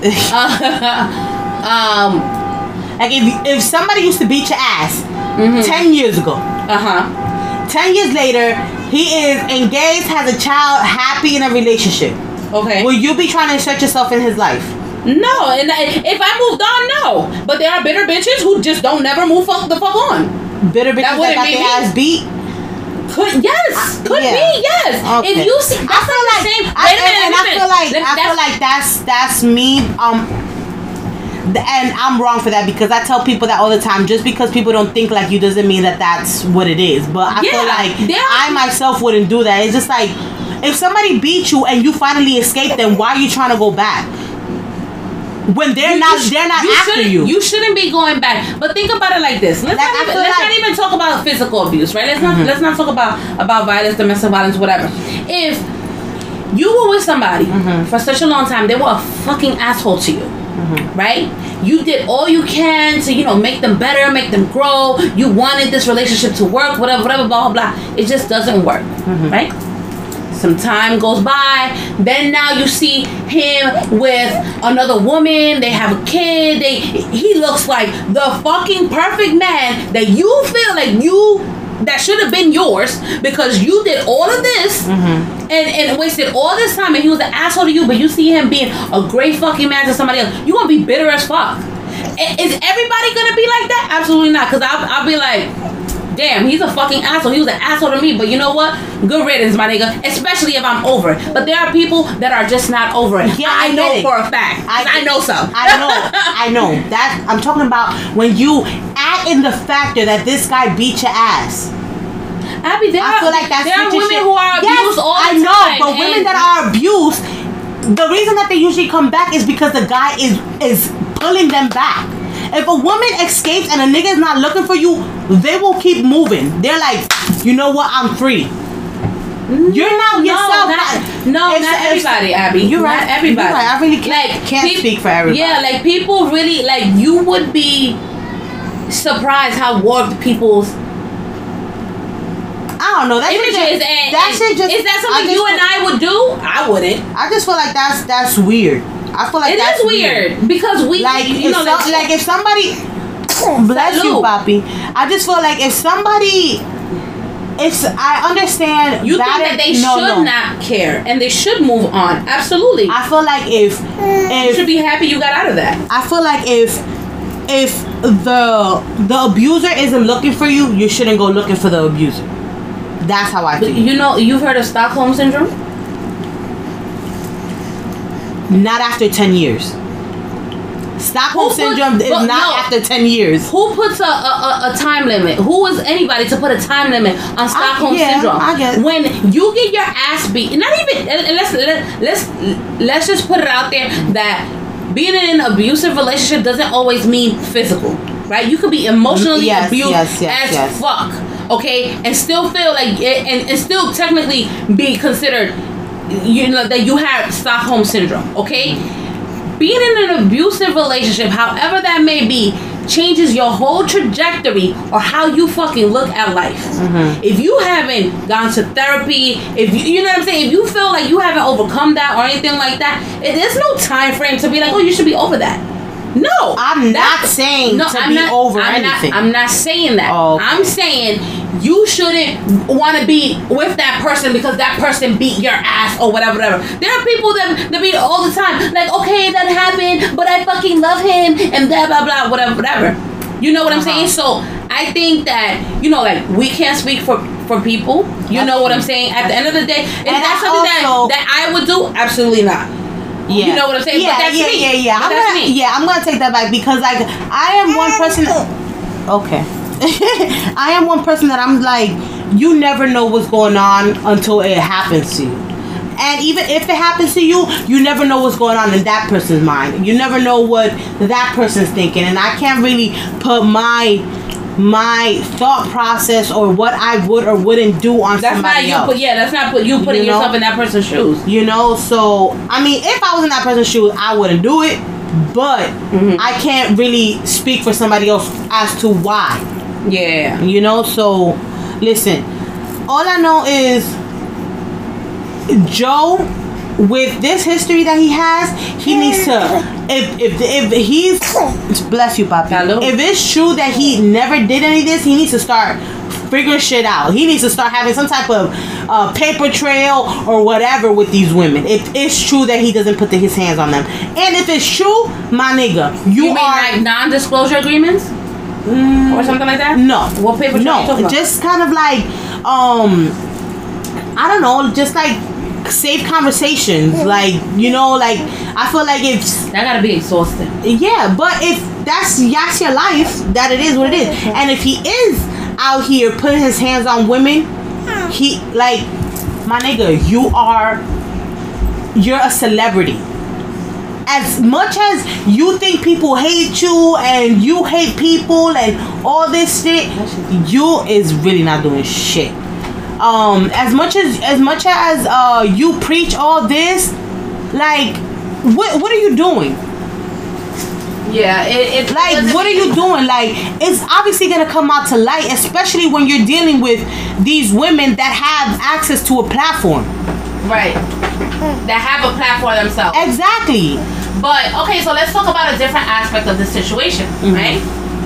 Like if somebody used to beat your ass 10 years ago. 10 years later, he is engaged, has a child, happy in a relationship. Okay. Will you be trying to insert yourself in his life? No, and if I moved on, no. But there are bitter bitches who just don't never move the fuck on. Bitter bitches that got their ass beat? Could be, yes. Okay. If you see, I feel like that's me. And I'm wrong for that because I tell people that all the time. Just because people don't think like you doesn't mean that that's what it is. But I feel like I myself wouldn't do that. It's just like if somebody beat you and you finally escape them, why are you trying to go back? When they're not after you. You shouldn't be going back. But think about it like this. Let's not even talk about physical abuse, right? Let's not talk about violence, domestic violence, whatever. If you were with somebody for such a long time, they were a fucking asshole to you. Right? You did all you can to, make them better, make them grow. You wanted this relationship to work, whatever, blah, blah, blah. It just doesn't work. Right? Some time goes by, then now you see him with another woman, they have a kid, he looks like the fucking perfect man that you feel like that should have been yours because you did all of this and wasted all this time and he was an asshole to you, but you see him being a great fucking man to somebody else, you're gonna be bitter as fuck. Is everybody gonna be like that? Absolutely not, because I'll be like, damn, he's a fucking asshole. He was an asshole to me, but you know what? Good riddance, my nigga. Especially if I'm over it. But there are people that are just not over it. Yeah, I know for a fact. I know so. I know. That I'm talking about when you add in the factor that this guy beat your ass. Abby, there are women who are abused all the time. I know, but women that are abused, the reason that they usually come back is because the guy is pulling them back. If a woman escapes and a nigga is not looking for you, they will keep moving. They're like, you know what? I'm free. You're not yourself. Not everybody, Abby. You're right. Not everybody. You're right. I really can't speak for everybody. Yeah, like people really you would be surprised how warped people's I don't know. That shit just is that something you and I would do? I wouldn't. I just feel like that's weird. I feel like that's weird because we if somebody bless you, Papi. I just feel like if somebody, I understand. You think that they should not care and they should move on. Absolutely. I feel like if you should be happy you got out of that. I feel like if the abuser isn't looking for you, you shouldn't go looking for the abuser. That's how I feel. You've heard of Stockholm syndrome? not after 10 years. Stockholm syndrome is not after 10 years. Who puts a time limit? Who is anybody to put a time limit on Stockholm syndrome? I guess. When you get your ass beat, not even let's just put it out there that being in an abusive relationship doesn't always mean physical, right? You could be emotionally abused as fuck, okay, and still feel like and still technically be considered, you know, that you have Stockholm syndrome, okay? Being in an abusive relationship, however that may be, changes your whole trajectory or how you fucking look at life. If you haven't gone to therapy, if you know what I'm saying, if you feel like you haven't overcome that or anything like that, there's no time frame to be like, oh, you should be over that. No, I'm not saying over anything. I'm not saying that. Oh, okay. I'm saying you shouldn't want to be with that person because that person beat your ass or whatever. There are people that beat all the time. Like, okay, that happened, but I fucking love him and blah blah blah, whatever. You know what I'm saying? So I think that, you know, like, we can't speak for people. You know what I'm saying? At the end of the day, is that something that I would do? Absolutely not. Yeah. You know what I'm saying? Yeah, but that's me. I'm gonna take that back because, like, I am one person. Okay. I am one person that I'm like, you never know what's going on until it happens to you. And even if it happens to you, you never know what's going on in that person's mind. You never know what that person's thinking. And I can't really put my thought process or what I would or wouldn't do on somebody else. That's not you putting yourself in that person's shoes. You know, so I mean, if I was in that person's shoes, I wouldn't do it. But I can't really speak for somebody else as to why. Yeah. You know, so listen, all I know is Joe, with this history that he has, he needs to, if he's, bless you, Papi. Hello. If it's true that he never did any of this, he needs to start figuring shit out. He needs to start having some type of paper trail or whatever with these women. If it's true that he doesn't put his hands on them. And if it's true, my nigga, you mean are like non-disclosure agreements? Or something like that? No. What paper trail are you talking about? Just kind of like, I don't know, just like safe conversations. Like, you know, like, I feel like it's... That gotta be exhausting. Yeah, but if that's your life, that it is what it is. And if he is out here putting his hands on women, he, like, my nigga, you're a celebrity. As much as you think people hate you and you hate people and all this shit, you is really not doing shit. As much as you preach all this, like, what are you doing? Yeah, it like, what are you doing? Like, it's obviously gonna come out to light, especially when you're dealing with these women that have access to a platform. Right. That have a platform themselves. Exactly. But, okay, so let's talk about a different aspect of the situation, right?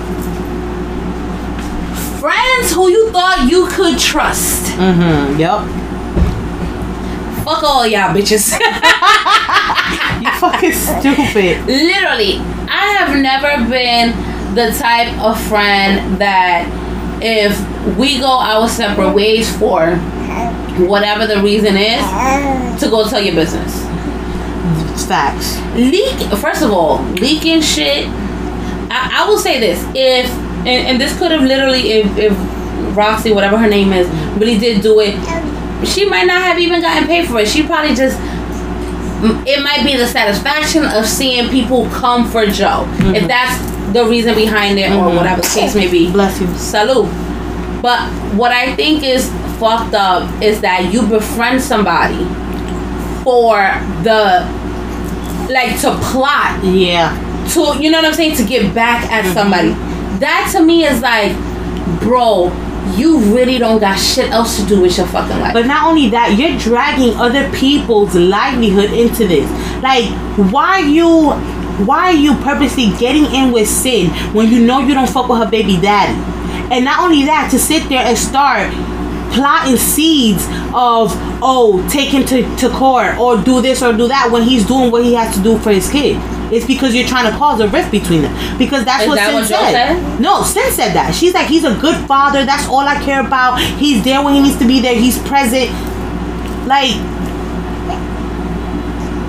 Friends who you thought you could trust. Yep. Fuck all y'all bitches. You fucking stupid. Literally, I have never been the type of friend that if we go our separate ways for whatever the reason is, to go tell your business. Facts. First of all, leaking shit. I will say this: if and this could have literally, if Roxy, whatever her name is, really did do it, she might not have even gotten paid for it. She probably just, it might be the satisfaction of seeing people come for Joe, if that's the reason behind it, or whatever the case may be. Bless you. Salute. But what I think is fucked up is that you befriend somebody for the, like, to plot. Yeah. To, you know what I'm saying? To get back at somebody. That to me is like, bro, you really don't got shit else to do with your fucking life. But not only that, you're dragging other people's livelihood into this. Like, why are you purposely getting in with Sid when you know you don't fuck with her baby daddy? And not only that, to sit there and start planting seeds of, oh, take him to court or do this or do that when he's doing what he has to do for his kid. It's because you're trying to cause a rift between them. Because that's what Sin said. No, Sin said that. She's like, he's a good father. That's all I care about. He's there when he needs to be there. He's present. Like,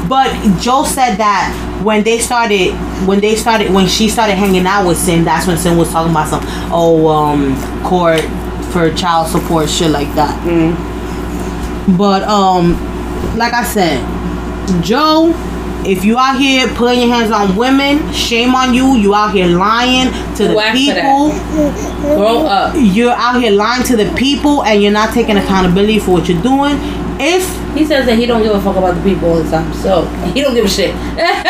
But Joe said that when she started hanging out with Sin, that's when Sin was talking about some court for child support, shit like that. But like I said, Joe, if you out here putting your hands on women, shame on you. You out here lying to the people. Grow up. You're out here lying to the people, and you're not taking accountability for what you're doing. If he says that he don't give a fuck about the people all the time, so he don't give a shit.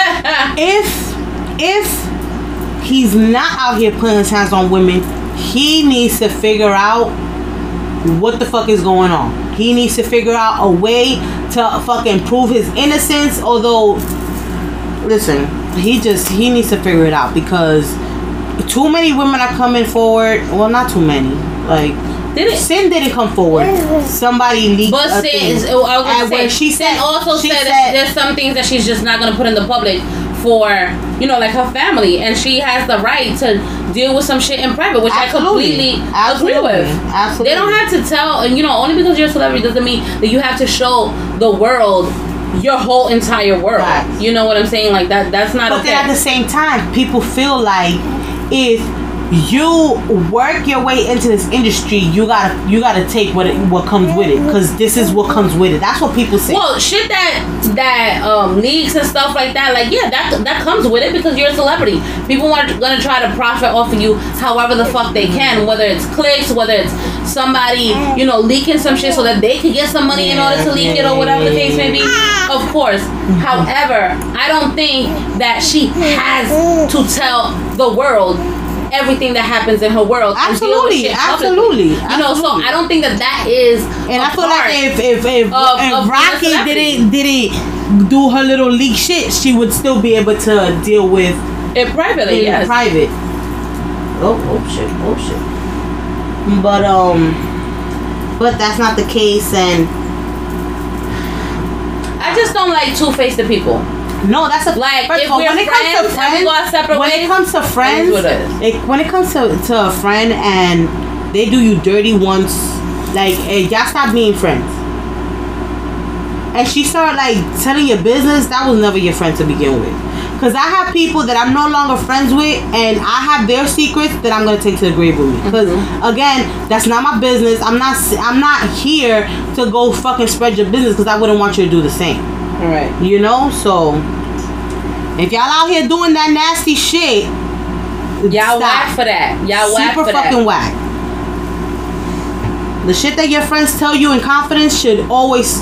if he's not out here putting his hands on women, he needs to figure out what the fuck is going on. He needs to figure out a way to fucking prove his innocence. Although, listen, he needs to figure it out, because too many women are coming forward. Well, not too many. Like, Sin didn't come forward. Somebody leaked. But Sin, Sin said there's some things that she's just not gonna put in the public for, like her family, and she has the right to deal with some shit in private, which I completely agree with. Absolutely. They don't have to tell, and only because you're a celebrity doesn't mean that you have to show the world your whole entire world. Right. You know what I'm saying? Like that's not okay. But then at the same time, people feel like if you work your way into this industry, you gotta take what comes with it, because this is what comes with it. That's what people say. Well, shit that leaks and stuff like that, like, yeah, that comes with it, because you're a celebrity. People are gonna try to profit off of you however the fuck they can, whether it's clicks, whether it's somebody leaking some shit so that they could get some money in order to leak it, or whatever the case may be. Of course. However, I don't think that she has to tell the world everything that happens in her world. Absolutely. So I don't think that is. And I feel like if Rocky didn't do her little leak shit, she would still be able to deal with it privately. In private. Oh shit. But that's not the case, and I just don't like two-faced people. No, that's like if we're friends and we go our separate ways. When it comes to friends, when it comes to a friend and they do you dirty once, like, y'all stop being friends. And she started like telling your business, that was never your friend to begin with. Because I have people that I'm no longer friends with, and I have their secrets that I'm gonna take to the grave with me. Because again, that's not my business. I'm not here to go fucking spread your business, because I wouldn't want you to do the same. Right. So if y'all out here doing that nasty shit, y'all whack for that. Y'all whack for that. Super fucking whack. The shit that your friends tell you in confidence should always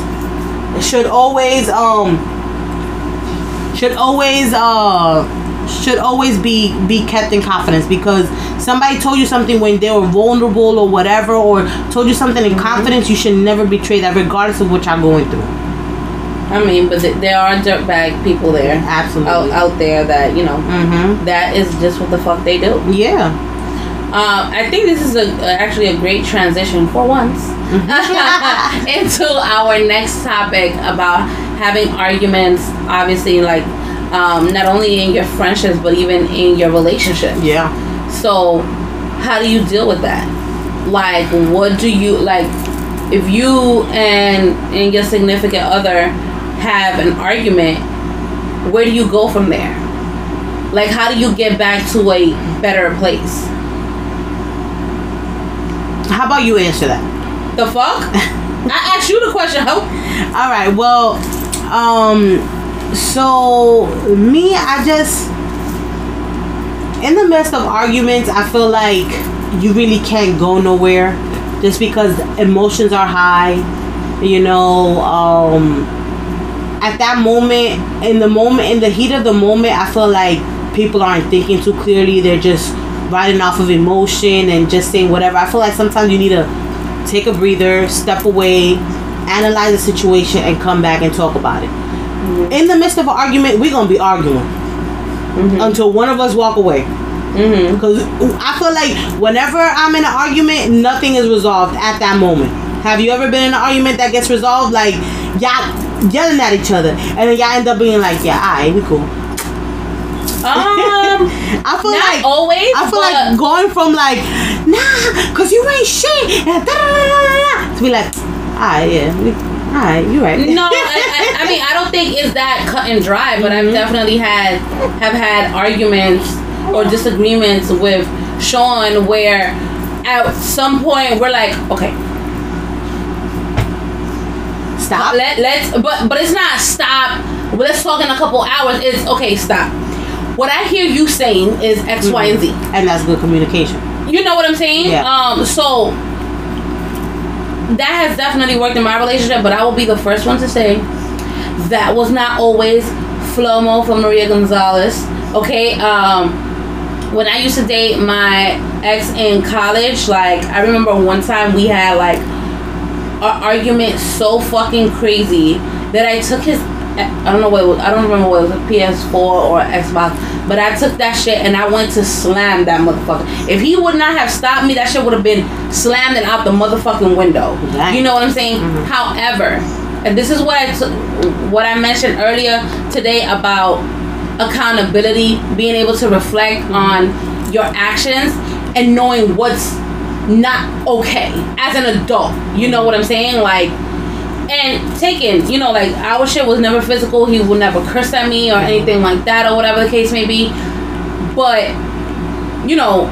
be kept in confidence, because somebody told you something when they were vulnerable or whatever, or told you something in confidence. You should never betray that, regardless of what y'all going through. I mean, but there are dirtbag people there. Absolutely. Out there that, that is just what the fuck they do. Yeah. I think this is actually a great transition for once into our next topic about having arguments, obviously, like, not only in your friendships, but even in your relationships. Yeah. So, how do you deal with that? Like, what do you, like, if you and your significant other have an argument, where do you go from there? Like, how do you get back to a better place? How about you answer that? The fuck? I asked you the question, ho. All right, well, so me, I just, in the midst of arguments, I feel like you really can't go nowhere, just because emotions are high, at that moment, in the heat of the moment, I feel like people aren't thinking too clearly. They're just riding off of emotion and just saying whatever. I feel like sometimes you need to take a breather, step away, analyze the situation, and come back and talk about it. Mm-hmm. In the midst of an argument, we're going to be arguing until one of us walk away. Because I feel like whenever I'm in an argument, nothing is resolved at that moment. Have you ever been in an argument that gets resolved? Like, y'all yelling at each other, and then y'all end up being like, yeah, alright, we cool. I feel not like always. I feel like going from like, nah, cause you ain't shit, and to be like, yeah, Alright, you're right. No, I mean, I don't think it's that cut and dry, but I've definitely have had arguments or disagreements with Sean where at some point we're like, okay, Stop. But it's not stop. Let's talk in a couple hours. It's okay, stop. What I hear you saying is X, Y, and Z, and that's good communication. You know what I'm saying? Yeah. So that has definitely worked in my relationship, but I will be the first one to say that was not always Flomo from Maria Gonzalez. Okay. When I used to date my ex in college, like I remember one time we had like an argument so fucking crazy that I took his, I don't know what it was, I don't remember what it was, a PS4 or Xbox, but I took that shit and I went to slam that motherfucker. If he would not have stopped me, that shit would have been slammed and out the motherfucking window. Dang. You know what I'm saying? However, and this is what I mentioned earlier today about accountability, being able to reflect on your actions and knowing what's not okay as an adult. You know what I'm saying? Like, and taking, you know, like our shit was never physical. He would never curse at me or anything like that or whatever the case may be. But, you know,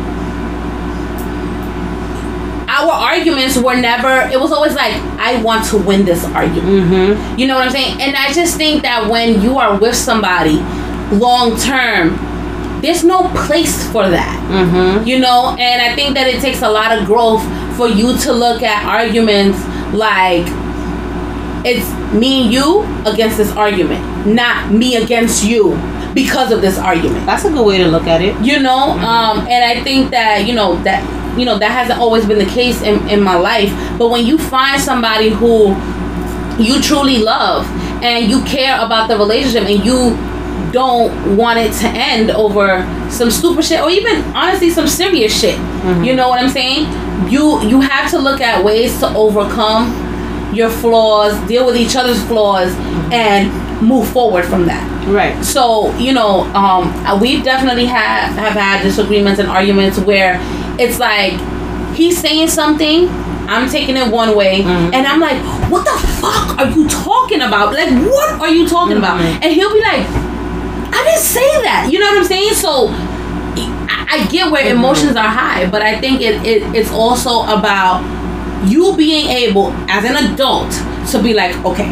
our arguments were never, it was always like, I want to win this argument. You know what I'm saying? And I just think that when you are with somebody long term, there's no place for that. You know, and I think that it takes a lot of growth for you to look at arguments like it's me and you against this argument, not me against you because of this argument. That's a good way to look at it. You know, and I think that, that hasn't always been the case in my life. But when you find somebody who you truly love and you care about the relationship and you don't want it to end over some stupid shit or even honestly some serious shit, you know what I'm saying? You have to look at ways to overcome your flaws, deal with each other's flaws, and move forward from that. Right. So, we've definitely have had disagreements and arguments where it's like he's saying something, I'm taking it one way, and I'm like, what the fuck are you talking about? Like, what are you talking about? And he'll be like, I didn't say that. You know what I'm saying? So I get where emotions are high, but I think it's also about you being able as an adult to be like, okay,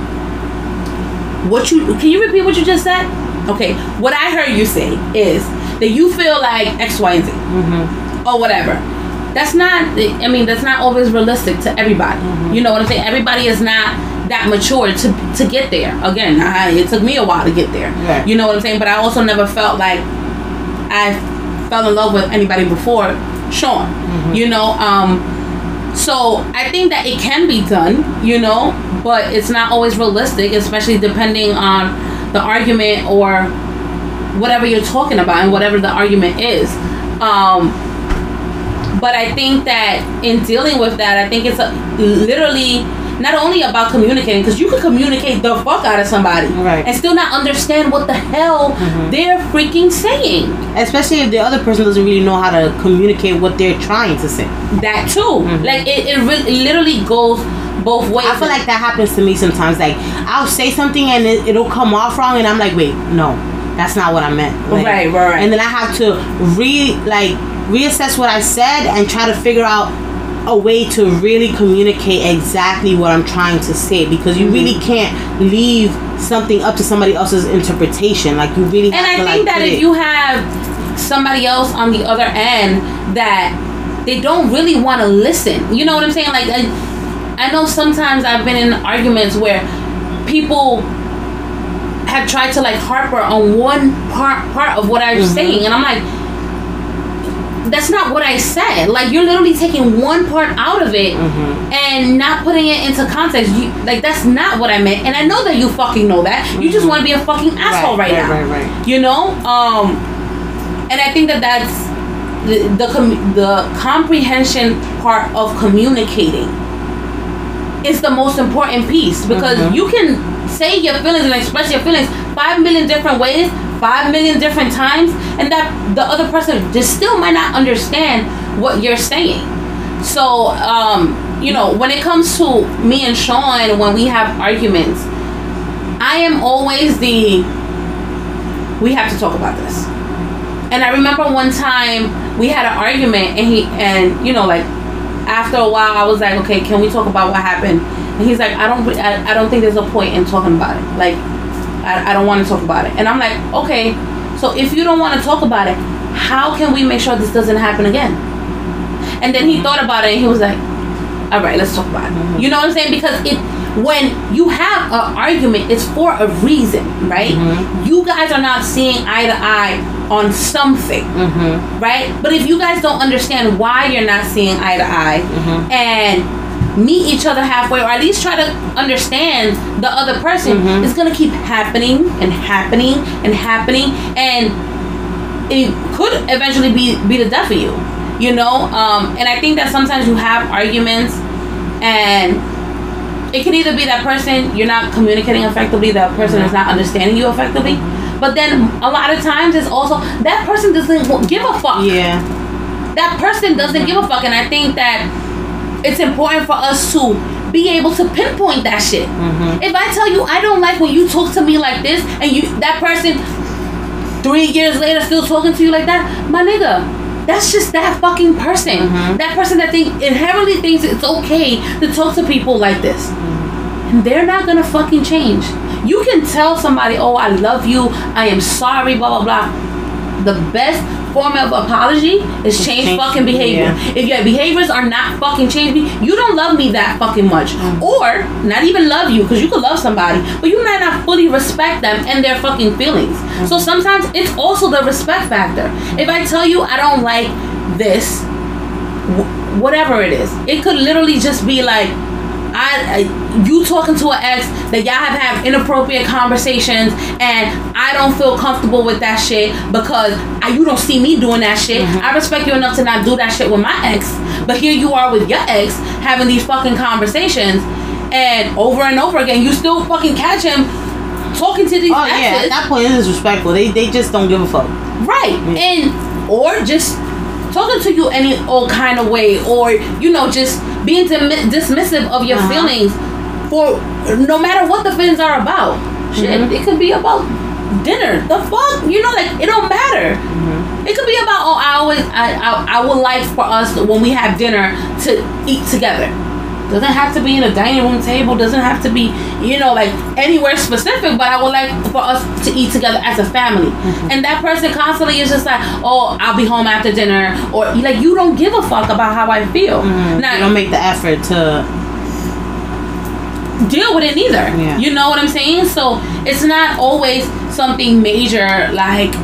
can you repeat what you just said? Okay, what I heard you say is that you feel like X, Y, and Z or whatever. That's not always realistic to everybody. You know what I'm saying? Everybody is not that mature to get there. Again, it took me a while to get there. Right. You know what I'm saying? But I also never felt like I fell in love with anybody before Sean. You know, so I think that it can be done, you know, but it's not always realistic, especially depending on the argument or whatever you're talking about and whatever the argument is. But I think that in dealing with that, I think it's literally not only about communicating, because you can communicate the fuck out of somebody and still not understand what the hell they're freaking saying. Especially if the other person doesn't really know how to communicate what they're trying to say. That too. Like it literally goes both ways. I feel like that happens to me sometimes. Like I'll say something and it'll come off wrong, and I'm like, wait, no, that's not what I meant. Like, right. And then I have to reassess what I said and try to figure out a way to really communicate exactly what I'm trying to say, because you really can't leave something up to somebody else's interpretation. Like you really have to. And I think that if you have somebody else on the other end that they don't really want to listen, you know what I'm saying? Like I know sometimes I've been in arguments where people have tried to like harper on one part of what I'm saying, and I'm like, that's not what I said. Like, you're literally taking one part out of it and not putting it into context. Like, that's not what I meant. And I know that you fucking know that. You just want to be a fucking asshole right now. Right. You know? And I think that that's the comprehension part of communicating is the most important piece, because you can say your feelings and express your feelings 5 million different ways, 5 million different times, and that the other person just still might not understand what you're saying. So, you know, when it comes to me and Sean, when we have arguments, I am always we have to talk about this. And I remember one time we had an argument, and you know, like, after a while I was like, okay, can we talk about what happened? And he's like, I don't think there's a point in talking about it. Like, I don't want to talk about it. And I'm like, okay, so if you don't want to talk about it, how can we make sure this doesn't happen again? And then he thought about it and he was like, all right, let's talk about it. You know what I'm saying? Because when you have an argument, it's for a reason, right? You guys are not seeing eye to eye on something, right? But if you guys don't understand why you're not seeing eye to eye and meet each other halfway, or at least try to understand the other person, it's gonna keep happening and happening and happening, and it could eventually be the death of you, you know. And I think that sometimes you have arguments, and it can either be that person, you're not communicating effectively, that person is not understanding you effectively, but then a lot of times it's also that person doesn't give a fuck. Yeah, that person doesn't give a fuck. And I think that it's important for us to be able to pinpoint that shit. If I tell you I don't like when you talk to me like this, and that person 3 years later still talking to you like that, my nigga, that's just that fucking person. That person that inherently thinks it's okay to talk to people like this. And they're not gonna fucking change. You can tell somebody, oh, I love you, I am sorry, blah, blah, blah. The best form of apology is change fucking behavior. If your behaviors are not fucking changing, you don't love me that fucking much. Or not even love you, because you could love somebody, but you might not fully respect them and their fucking feelings. So sometimes it's also the respect factor. If I tell you I don't like this, whatever it is, it could literally just be like, you talking to an ex that y'all have inappropriate conversations, and I don't feel comfortable with that shit because you don't see me doing that shit. I respect you enough to not do that shit with my ex, but here you are with your ex having these fucking conversations, and over again you still fucking catch him talking to these exes. Yeah, at that point it's disrespectful. They just don't give a fuck. Right. And or just talking to you any old kind of way, or you know, just being dismissive of your feelings, for no matter what the feelings are about. Shit, it could be about dinner. The fuck, you know, like, it don't matter. It could be about, oh, I would like for us when we have dinner to eat together. Doesn't have to be in a dining room table, doesn't have to be, you know, like anywhere specific, but I would like for us to eat together as a family. And that person constantly is just like, oh, I'll be home after dinner, or like, you don't give a fuck about how I feel. Now, you don't make the effort to deal with it neither. You know what I'm saying? So it's not always something major like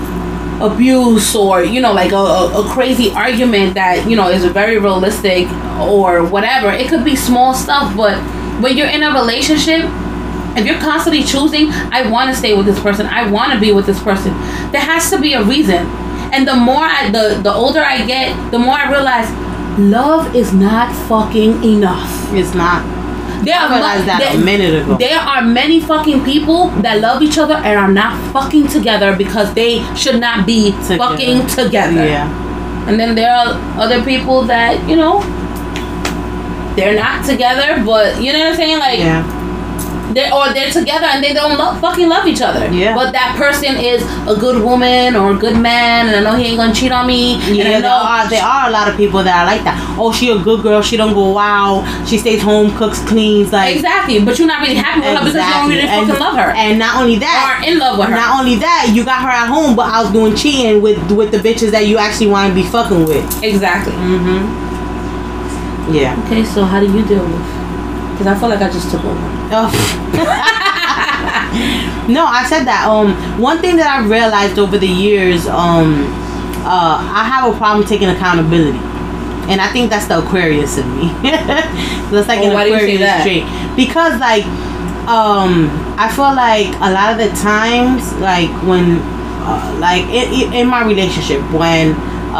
abuse, or you know, like a crazy argument that, you know, is very realistic or whatever. It could be small stuff, but when you're in a relationship, if you're constantly choosing, I want to stay with this person, I want to be with this person, there has to be a reason. And the more the older I get, the more I realize love is not fucking enough. It's not. I realized that a minute ago. There are many fucking people that love each other and are not fucking together because they should not be fucking together. Yeah. And then there are other people that, you know, they're not together, but you know what I'm saying? Like, they're together and they don't fucking love each other. Yeah. But that person is a good woman or a good man, and I know he ain't gonna cheat on me. Yeah, there are a lot of people that are like that. Oh, she a good girl. She don't go out. She stays home, cooks, cleans. Like, exactly. But you're not really happy with her because you don't really fucking love her. And not only that, or in love with her. Not only that, you got her at home, but out doing cheating with the bitches that you actually want to be fucking with. Exactly. Yeah. Okay, so how do you deal with? Because I feel like I just took over. No, I said that. One thing that I realized over the years, I have a problem taking accountability, and I think that's the Aquarius in me. That's like an Aquarius trait. Because like, I feel like a lot of the times, like when, like in my relationship, when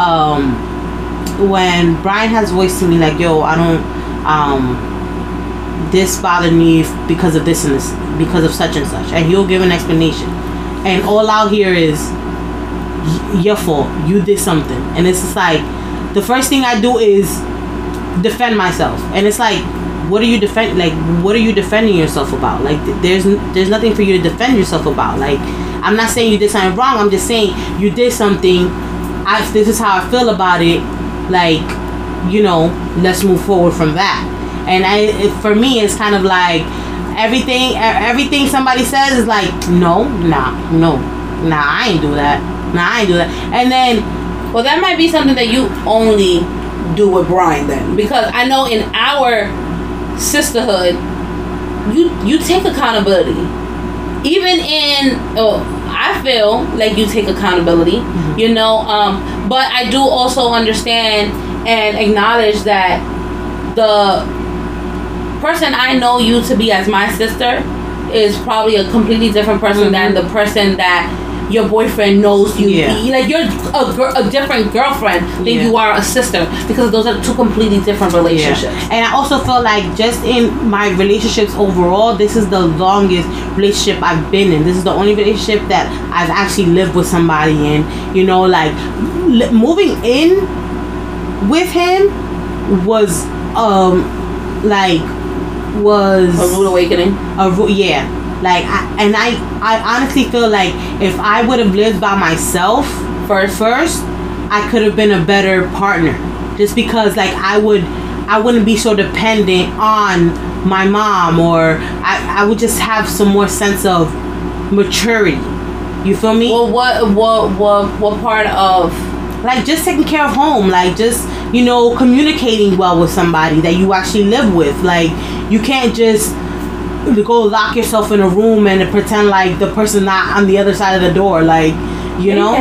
Brian has voiced to me like, yo, I don't, this bothered me because of this and this, because of such and such, and he'll give an explanation, and all out here is your fault, you did something, and it's just like, the first thing I do is defend myself, and it's like, what are you defending yourself about? Like, there's nothing for you to defend yourself about. Like, I'm not saying you did something wrong. I'm just saying you did something. This is how I feel about it. Like, let's move forward from that. And for me, it's kind of like everything somebody says is like, no, I ain't do that. And then, well, that might be something that you only do with Brian then, because I know in our sisterhood, you take accountability. Even I feel like you take accountability, but I do also understand and acknowledge that the person I know you to be as my sister is probably a completely different person than the person that your boyfriend knows you be. Like, you're a different girlfriend than you are a sister, because those are two completely different relationships. And I also feel like just in my relationships overall, this is the longest relationship I've been in. This is the only relationship that I've actually lived with somebody in. Like, moving in with him was a rude awakening. Like, I honestly feel like if I would have lived by myself first, I could have been a better partner. Just because, like, I wouldn't be so dependent on my mom, or I would just have some more sense of maturity. You feel me? Well, what part of, like, just taking care of home, like, just, communicating well with somebody that you actually live with. Like, you can't just go lock yourself in a room and pretend like the person not on the other side of the door, like, Yeah,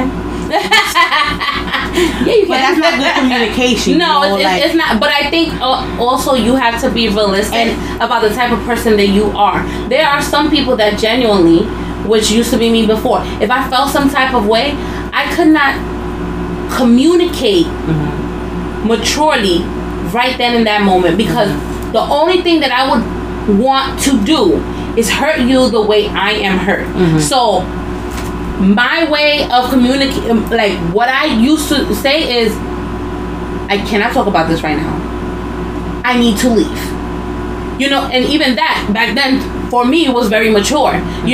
you can. But that's not good communication. No, it's not. But I think also you have to be realistic about the type of person that you are. There are some people that genuinely, which used to be me before, if I felt some type of way, I could not communicate maturely right then in that moment, because the only thing that I would want to do is hurt you the way I am hurt. So my way of communicating, like, what I used to say is, I cannot talk about this right now. I need to leave. And even that back then for me was very mature.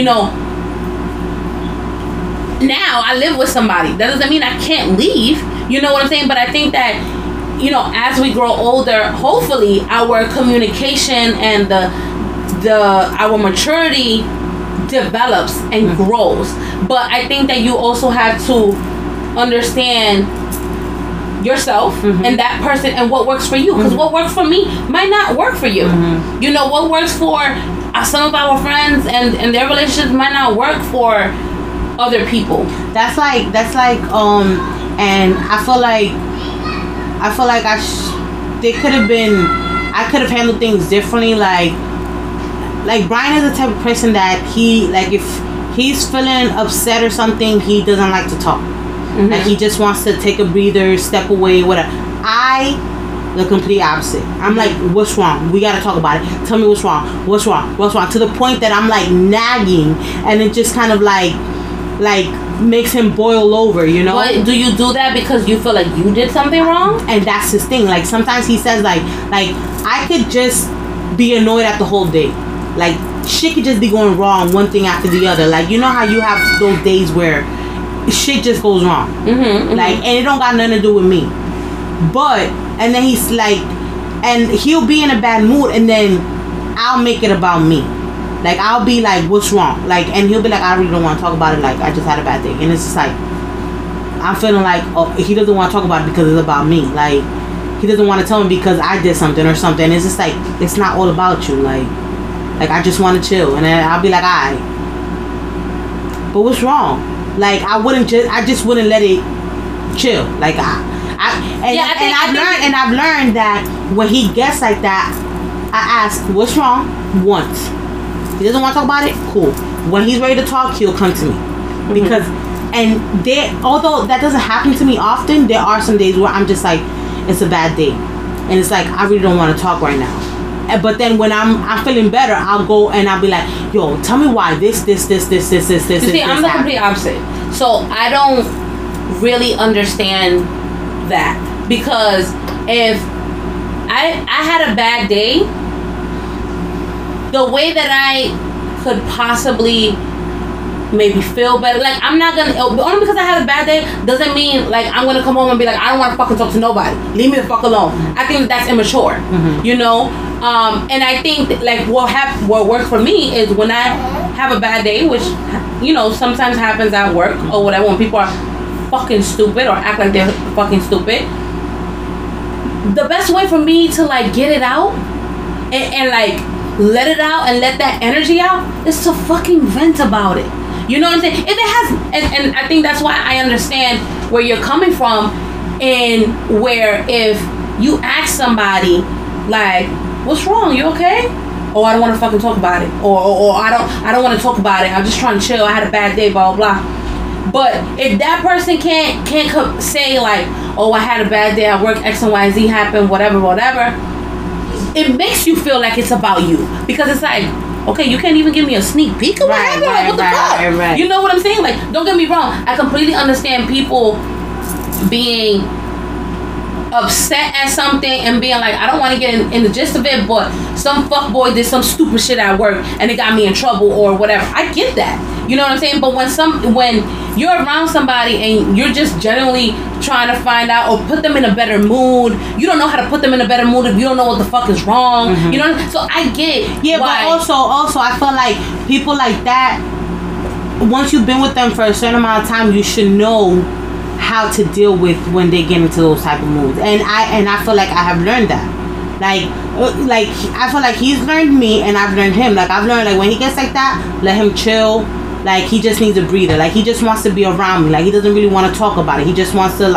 Now I live with somebody. That doesn't mean I can't leave. You know what I'm saying? But I think that, as we grow older, hopefully our communication and our maturity develops and grows. But I think that you also have to understand yourself and that person and what works for you. Because what works for me might not work for you. What works for some of our friends and their relationships might not work for other people. That's like and I feel like I could have handled things differently. Like Brian is the type of person that if he's feeling upset or something, he doesn't like to talk. Like, he just wants to take a breather, step away, whatever. The complete opposite. I'm like, what's wrong? We gotta talk about it. Tell me what's wrong. What's wrong? To the point that I'm like nagging, and it just kind of like makes him boil over, But do you do that because you feel like you did something wrong? And that's his thing. Like, sometimes he says like I could just be annoyed at the whole day. Like, shit could just be going wrong, one thing after the other. Like, you know how you have those days where shit just goes wrong. Like, and it don't got nothing to do with me. But, and then he's like, and he'll be in a bad mood, and then I'll make it about me. Like, I'll be like, what's wrong? Like, and he'll be like, I really don't want to talk about it. Like, I just had a bad day. And it's just like, I'm feeling like, oh, he doesn't want to talk about it because it's about me. Like, he doesn't want to tell me because I did something or something. It's just like, it's not all about you. Like I just want to chill. And then I'll be like, alright. But what's wrong? Like, I just wouldn't let it chill. Like, I've learned that when he gets like that, I ask, what's wrong? Once. He doesn't want to talk about it? Cool. When he's ready to talk, he'll come to me. Because, although that doesn't happen to me often, there are some days where I'm just like, it's a bad day. And it's like, I really don't want to talk right now. But then when I'm feeling better, I'll go and I'll be like, yo, tell me why this. You see, I'm the complete opposite. So I don't really understand that. Because if I had a bad day, the way that I could possibly maybe feel better, like I'm not gonna, only because I had a bad day doesn't mean like I'm gonna come home and be like, I don't want to fucking talk to nobody, leave me the fuck alone. I think that's immature. You know, and I think that, like what works for me is when I have a bad day, which, you know, sometimes happens at work or whatever, when people are fucking stupid or act like they're fucking stupid. The best way for me to like get it out and like let it out and let that energy out is to fucking vent about it. You know what I'm saying? If it has, and I think that's why I understand where you're coming from, and where if you ask somebody like, what's wrong, you okay? Oh, I don't want to fucking talk about it, or I don't want to talk about it, I'm just trying to chill, I had a bad day, blah blah blah. But if that person can't say like, oh, I had a bad day at work, X and Y Z happened, whatever, it makes you feel like it's about you, because it's like, okay, you can't even give me a sneak peek of what happened. Like, what the fuck? Right. You know what I'm saying? Like, don't get me wrong, I completely understand people being upset at something and being like, I don't want to get in the gist of it, but some fuckboy did some stupid shit at work and it got me in trouble or whatever. I get that. You know what I'm saying? But when you're around somebody and you're just generally trying to find out or put them in a better mood, you don't know how to put them in a better mood if you don't know what the fuck is wrong. You know, so I get yeah, why. But also I feel like people like that, once you've been with them for a certain amount of time, you should know how to deal with when they get into those type of moods. And I feel like I have learned that. Like I feel like he's learned me and I've learned him. Like I've learned, like, when he gets like that, let him chill. Like he just needs a breather. Like he just wants to be around me. Like he doesn't really want to talk about it. He just wants to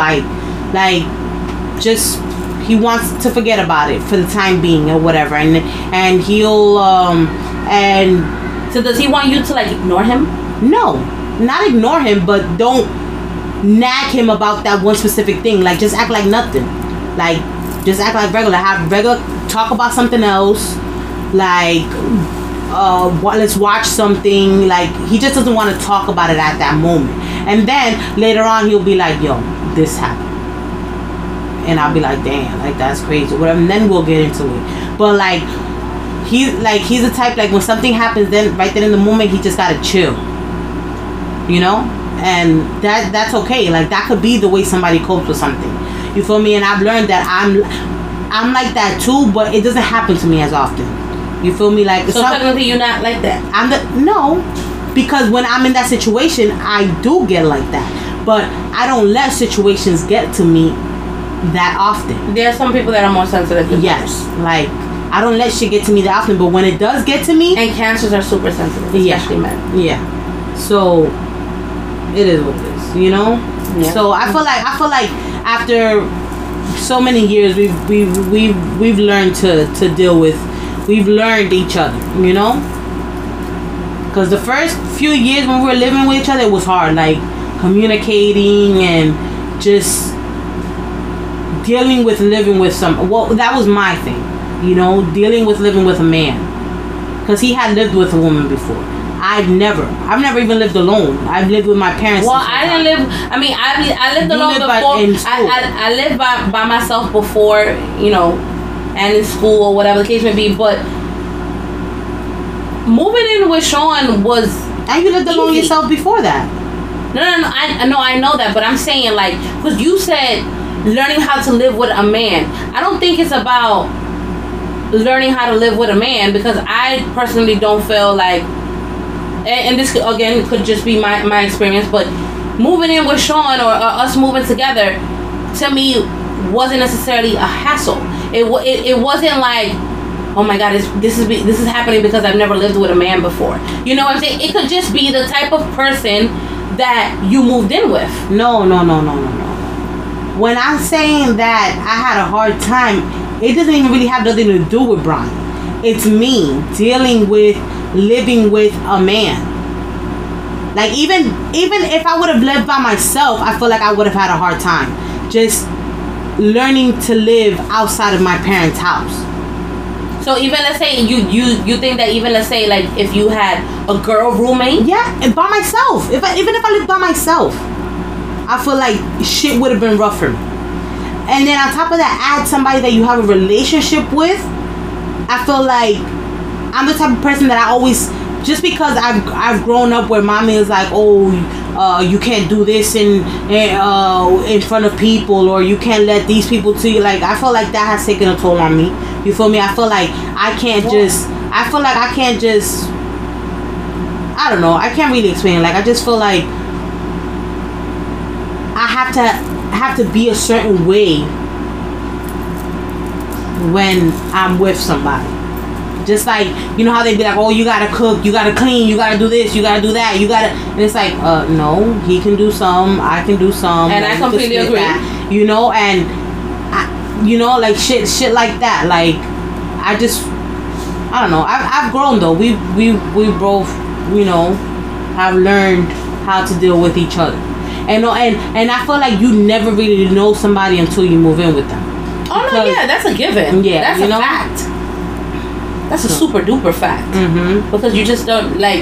he wants to forget about it for the time being or whatever. And he'll and so does he want you to like ignore him? No, not ignore him, but don't nag him about that one specific thing. Like just act like nothing. Like just act like regular. Have regular talk about something else. Like let's watch something. Like he just doesn't want to talk about it at that moment. And then later on he'll be like, yo, this happened. And I'll be like, damn, like that's crazy. Whatever. And then we'll get into it. But like he's the type, like when something happens, then right then in the moment he just gotta chill. You know? And that's okay. Like that could be the way somebody copes with something. You feel me? And I've learned that I'm like that too, but it doesn't happen to me as often. You feel me? Like so technically you're not like that. No, because when I'm in that situation, I do get like that. But I don't let situations get to me that often. There are some people that are more sensitive than yes, like I don't let shit get to me that often. But when it does get to me, and cancers are super sensitive, especially men. Yeah. So it is what it is, you know. Yeah. So I feel like after so many years, we've learned to deal with. We've learned each other, you know. Because the first few years when we were living with each other, it was hard, like communicating and just dealing with living with that was my thing, you know, dealing with living with a man, because he had lived with a woman before. I've never even lived alone. I've lived with my parents. Well, I didn't live. I mean, I lived alone before. I lived by myself before, you know, and in school or whatever the case may be. But moving in with Sean was. And you lived alone yourself before that. No. I know that, but I'm saying like, because you said learning how to live with a man. I don't think it's about learning how to live with a man, because I personally don't feel like. And this again could just be my experience, but moving in with Sean or us moving together, to me, wasn't necessarily a hassle. It wasn't like, oh my god, this is happening because I've never lived with a man before. You know what I'm saying? It could just be the type of person that you moved in with. No. When I'm saying that I had a hard time, it doesn't even really have nothing to do with Brian. It's me dealing with living with a man. Like even if I would have lived by myself, I feel like I would have had a hard time just learning to live outside of my parents' house. So even let's say you think that even let's say like if you had a girl roommate, yeah, and by myself, even if I lived by myself, I feel like shit would have been rough for me. and then on top of that, add somebody that you have a relationship with. I feel like I'm the type of person that I always, just because I've grown up where mommy is like, oh, you can't do this in front of people, or you can't let these people see you. Like, I feel like that has taken a toll on me. You feel me? I feel like I can't just. I don't know. I can't really explain. Like, I just feel like I have to be a certain way when I'm with somebody. Just like, you know how they be like, oh, you gotta cook, you gotta clean, you gotta do this, you gotta do that, you gotta, and it's like, no, he can do some, I can do some, and I completely agree. That, you know, and like shit like that. Like, I don't know. I've grown though. We both, you know, have learned how to deal with each other, and I feel like you never really know somebody until you move in with them. Oh no, yeah, that's a given. Yeah, that's a fact. That's a super duper fact. Mm-hmm. Because you just don't, like,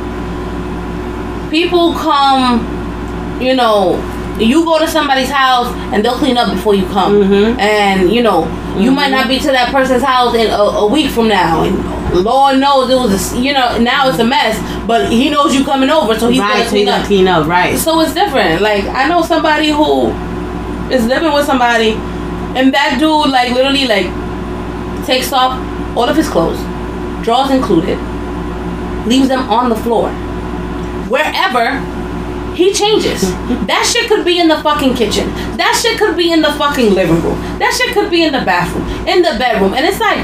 people come, you know, you go to somebody's house and they'll clean up before you come. Mm-hmm. And, you know, you might not be to that person's house in a week from now. And Lord knows it was, you know, now it's a mess. But he knows you coming over, so he's going to clean up. Right. So it's different. Like, I know somebody who is living with somebody, and that dude, like, literally, like, takes off all of his clothes, drawers included, leaves them on the floor. Wherever he changes. That shit could be in the fucking kitchen. That shit could be in the fucking living room. That shit could be in the bathroom, in the bedroom. And it's like,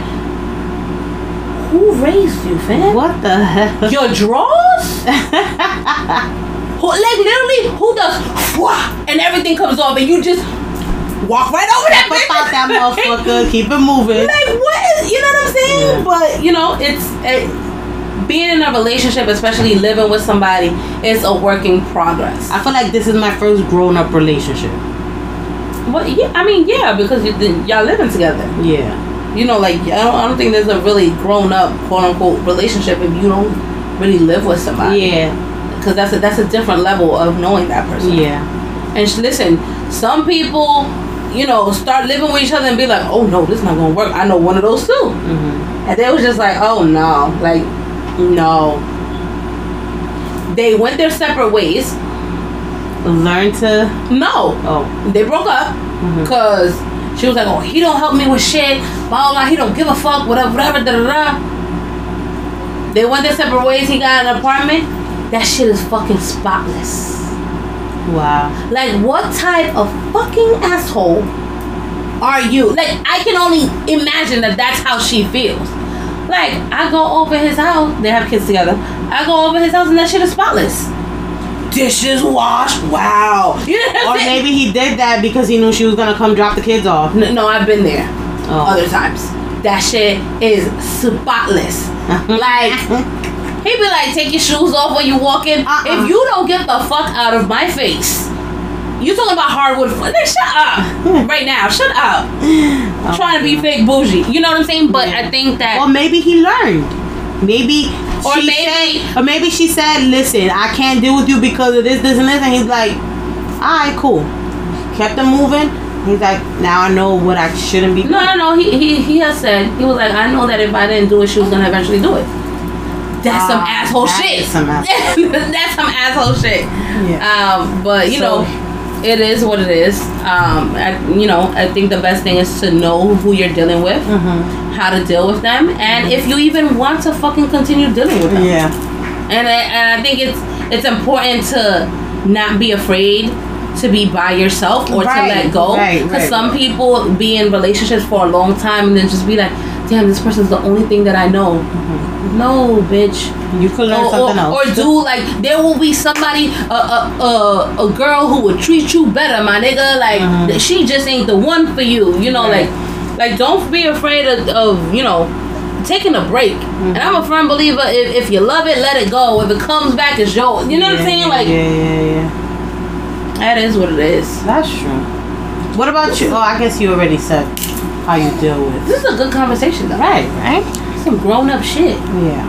who raised you, fam? What the hell? Your drawers? Who, like, literally, who does and everything comes off and you just walk right over that bitch. About that motherfucker. Keep it moving. Like, what is, you know what I'm saying? Yeah. But, you know, being in a relationship, especially living with somebody, is a work in progress. I feel like this is my first grown-up relationship. Well, yeah, I mean, yeah, because y'all living together. Yeah. You know, like, I don't think there's a really grown-up, quote-unquote, relationship if you don't really live with somebody. Yeah. Because that's a different level of knowing that person. Yeah. And listen, some people, you know, start living with each other and be like, oh no, this is not gonna work. I know one of those too. Mm-hmm. And they was just like, oh no, like, no. They went their separate ways. Learn to? No. Oh. They broke up because she was like, oh, he don't help me with shit, blah blah, he don't give a fuck, whatever, da da da. They went their separate ways. He got an apartment. That shit is fucking spotless. Wow. Like, what type of fucking asshole are you? Like, I can only imagine that's how she feels. Like, I go over his house. They have kids together. I go over his house and that shit is spotless. Dishes washed. Wow. You know what I'm saying? Maybe he did that because he knew she was gonna come drop the kids off. No, I've been there. Other times. That shit is spotless. Like, he'd be like, take your shoes off when you walk in. If you don't get the fuck out of my face, you talking about hardwood floor. Like, shut up. Right now. Shut up. Trying to be fake bougie. You know what I'm saying? But I think that... Well, maybe he learned. Maybe she said, listen, I can't deal with you because of this, and this. And he's like, alright, cool. Kept him moving. He's like, now I know what I shouldn't be doing. No. He has said, he was like, I know that if I didn't do it, she was going to eventually do it. That's some asshole shit. That's some asshole shit. Yeah. But, you know, it is what it is. I think the best thing is to know who you're dealing with, how to deal with them, and if you even want to fucking continue dealing with them. Yeah. And I think it's important to not be afraid to be by yourself or to let go. Because some people be in relationships for a long time and then just be like, damn, this person's the only thing that I know. No, bitch. You could learn something else. Or do, like, there will be somebody, a girl who would treat you better, my nigga. Like, she just ain't the one for you. You know, like don't be afraid of you know, taking a break. And I'm a firm believer, if you love it, let it go. If it comes back, it's yours. You know what I'm saying? Like, yeah. That is what it is. That's true. What about you? Oh, I guess you already said how you deal with. This is a good conversation, though. Right? Some grown up shit. Yeah.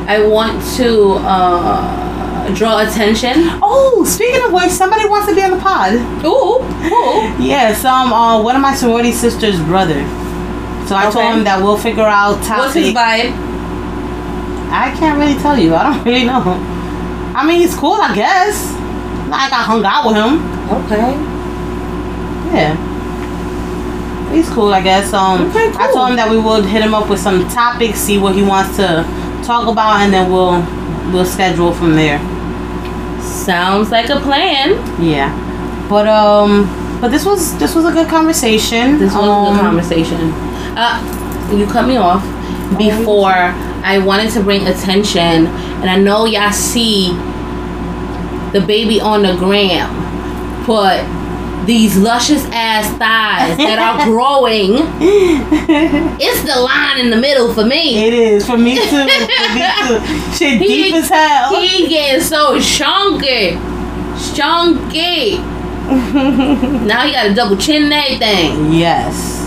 I want to draw attention. Oh, speaking of which, somebody wants to be on the pod. Ooh. Yeah, one of my sorority sister's brother. So I told him that we'll figure out topic. What's his vibe? I can't really tell you. I don't really know. I mean, he's cool, I guess. Like I hung out with him. Okay. Yeah. He's cool, I guess. Okay, cool. I told him that we would hit him up with some topics, see what he wants to talk about, and then we'll schedule from there. Sounds like a plan. Yeah. But this was a good conversation. This was a good conversation. You cut me off before I wanted to bring attention, and I know y'all see the baby on the gram put these luscious ass thighs that are growing. It's the line in the middle for me. It is for me too. For me too. Shit deep as hell. He getting so chunky. Now he got a double chin and everything. Yes.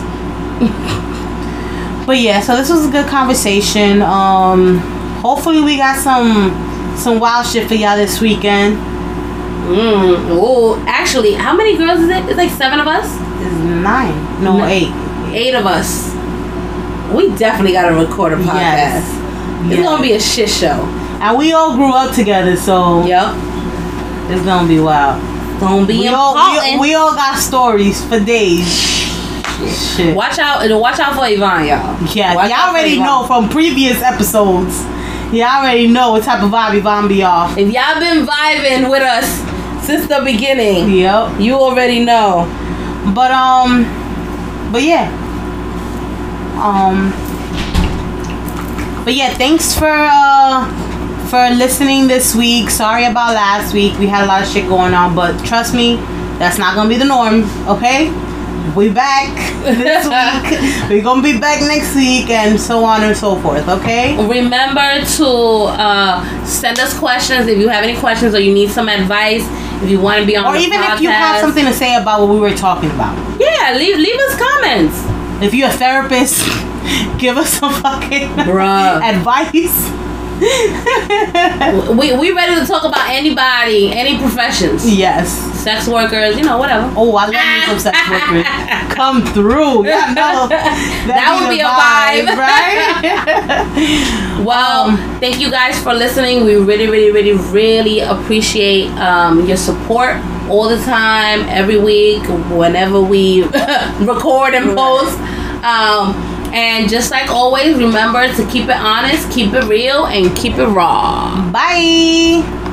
But yeah, so this was a good conversation. Hopefully we got some wild shit for y'all this weekend. Oh, actually, how many girls is it? It's like 7 of us? It's 9. No, 8. 8 of us. We definitely gotta record a podcast. Yes. It's gonna be a shit show. And we all grew up together, so Yep. it's gonna be wild. Gonna be important. We all got stories for days. Shit. Watch out for Yvonne, y'all. Yeah, Watch y'all out for already Yvonne. know from previous episodes. Y'all already know what type of vibe Yvonne be off. If y'all been vibing with us since the beginning, Yep. you already know. But yeah. But yeah, thanks for listening this week. Sorry about last week. We had a lot of shit going on, but trust me, that's not gonna be the norm, okay? We back this week. We're gonna be back next week, and so on and so forth, okay? Remember to send us questions if you have any questions or you need some advice. If you want to be on Or the even podcast. if you have something to say about what we were talking about. Yeah, leave us comments. If you're a therapist, give us some fucking Bruh. advice. We ready to talk about anybody, any professions. Yes. Sex workers, whatever. Oh, I love me some sex workers. Come through. Y'all know That would be a right? Well, thank you guys for listening. We really, really, really, really appreciate your support all the time, every week, whenever we record and post. And just like always, remember to keep it honest, keep it real, and keep it raw. Bye.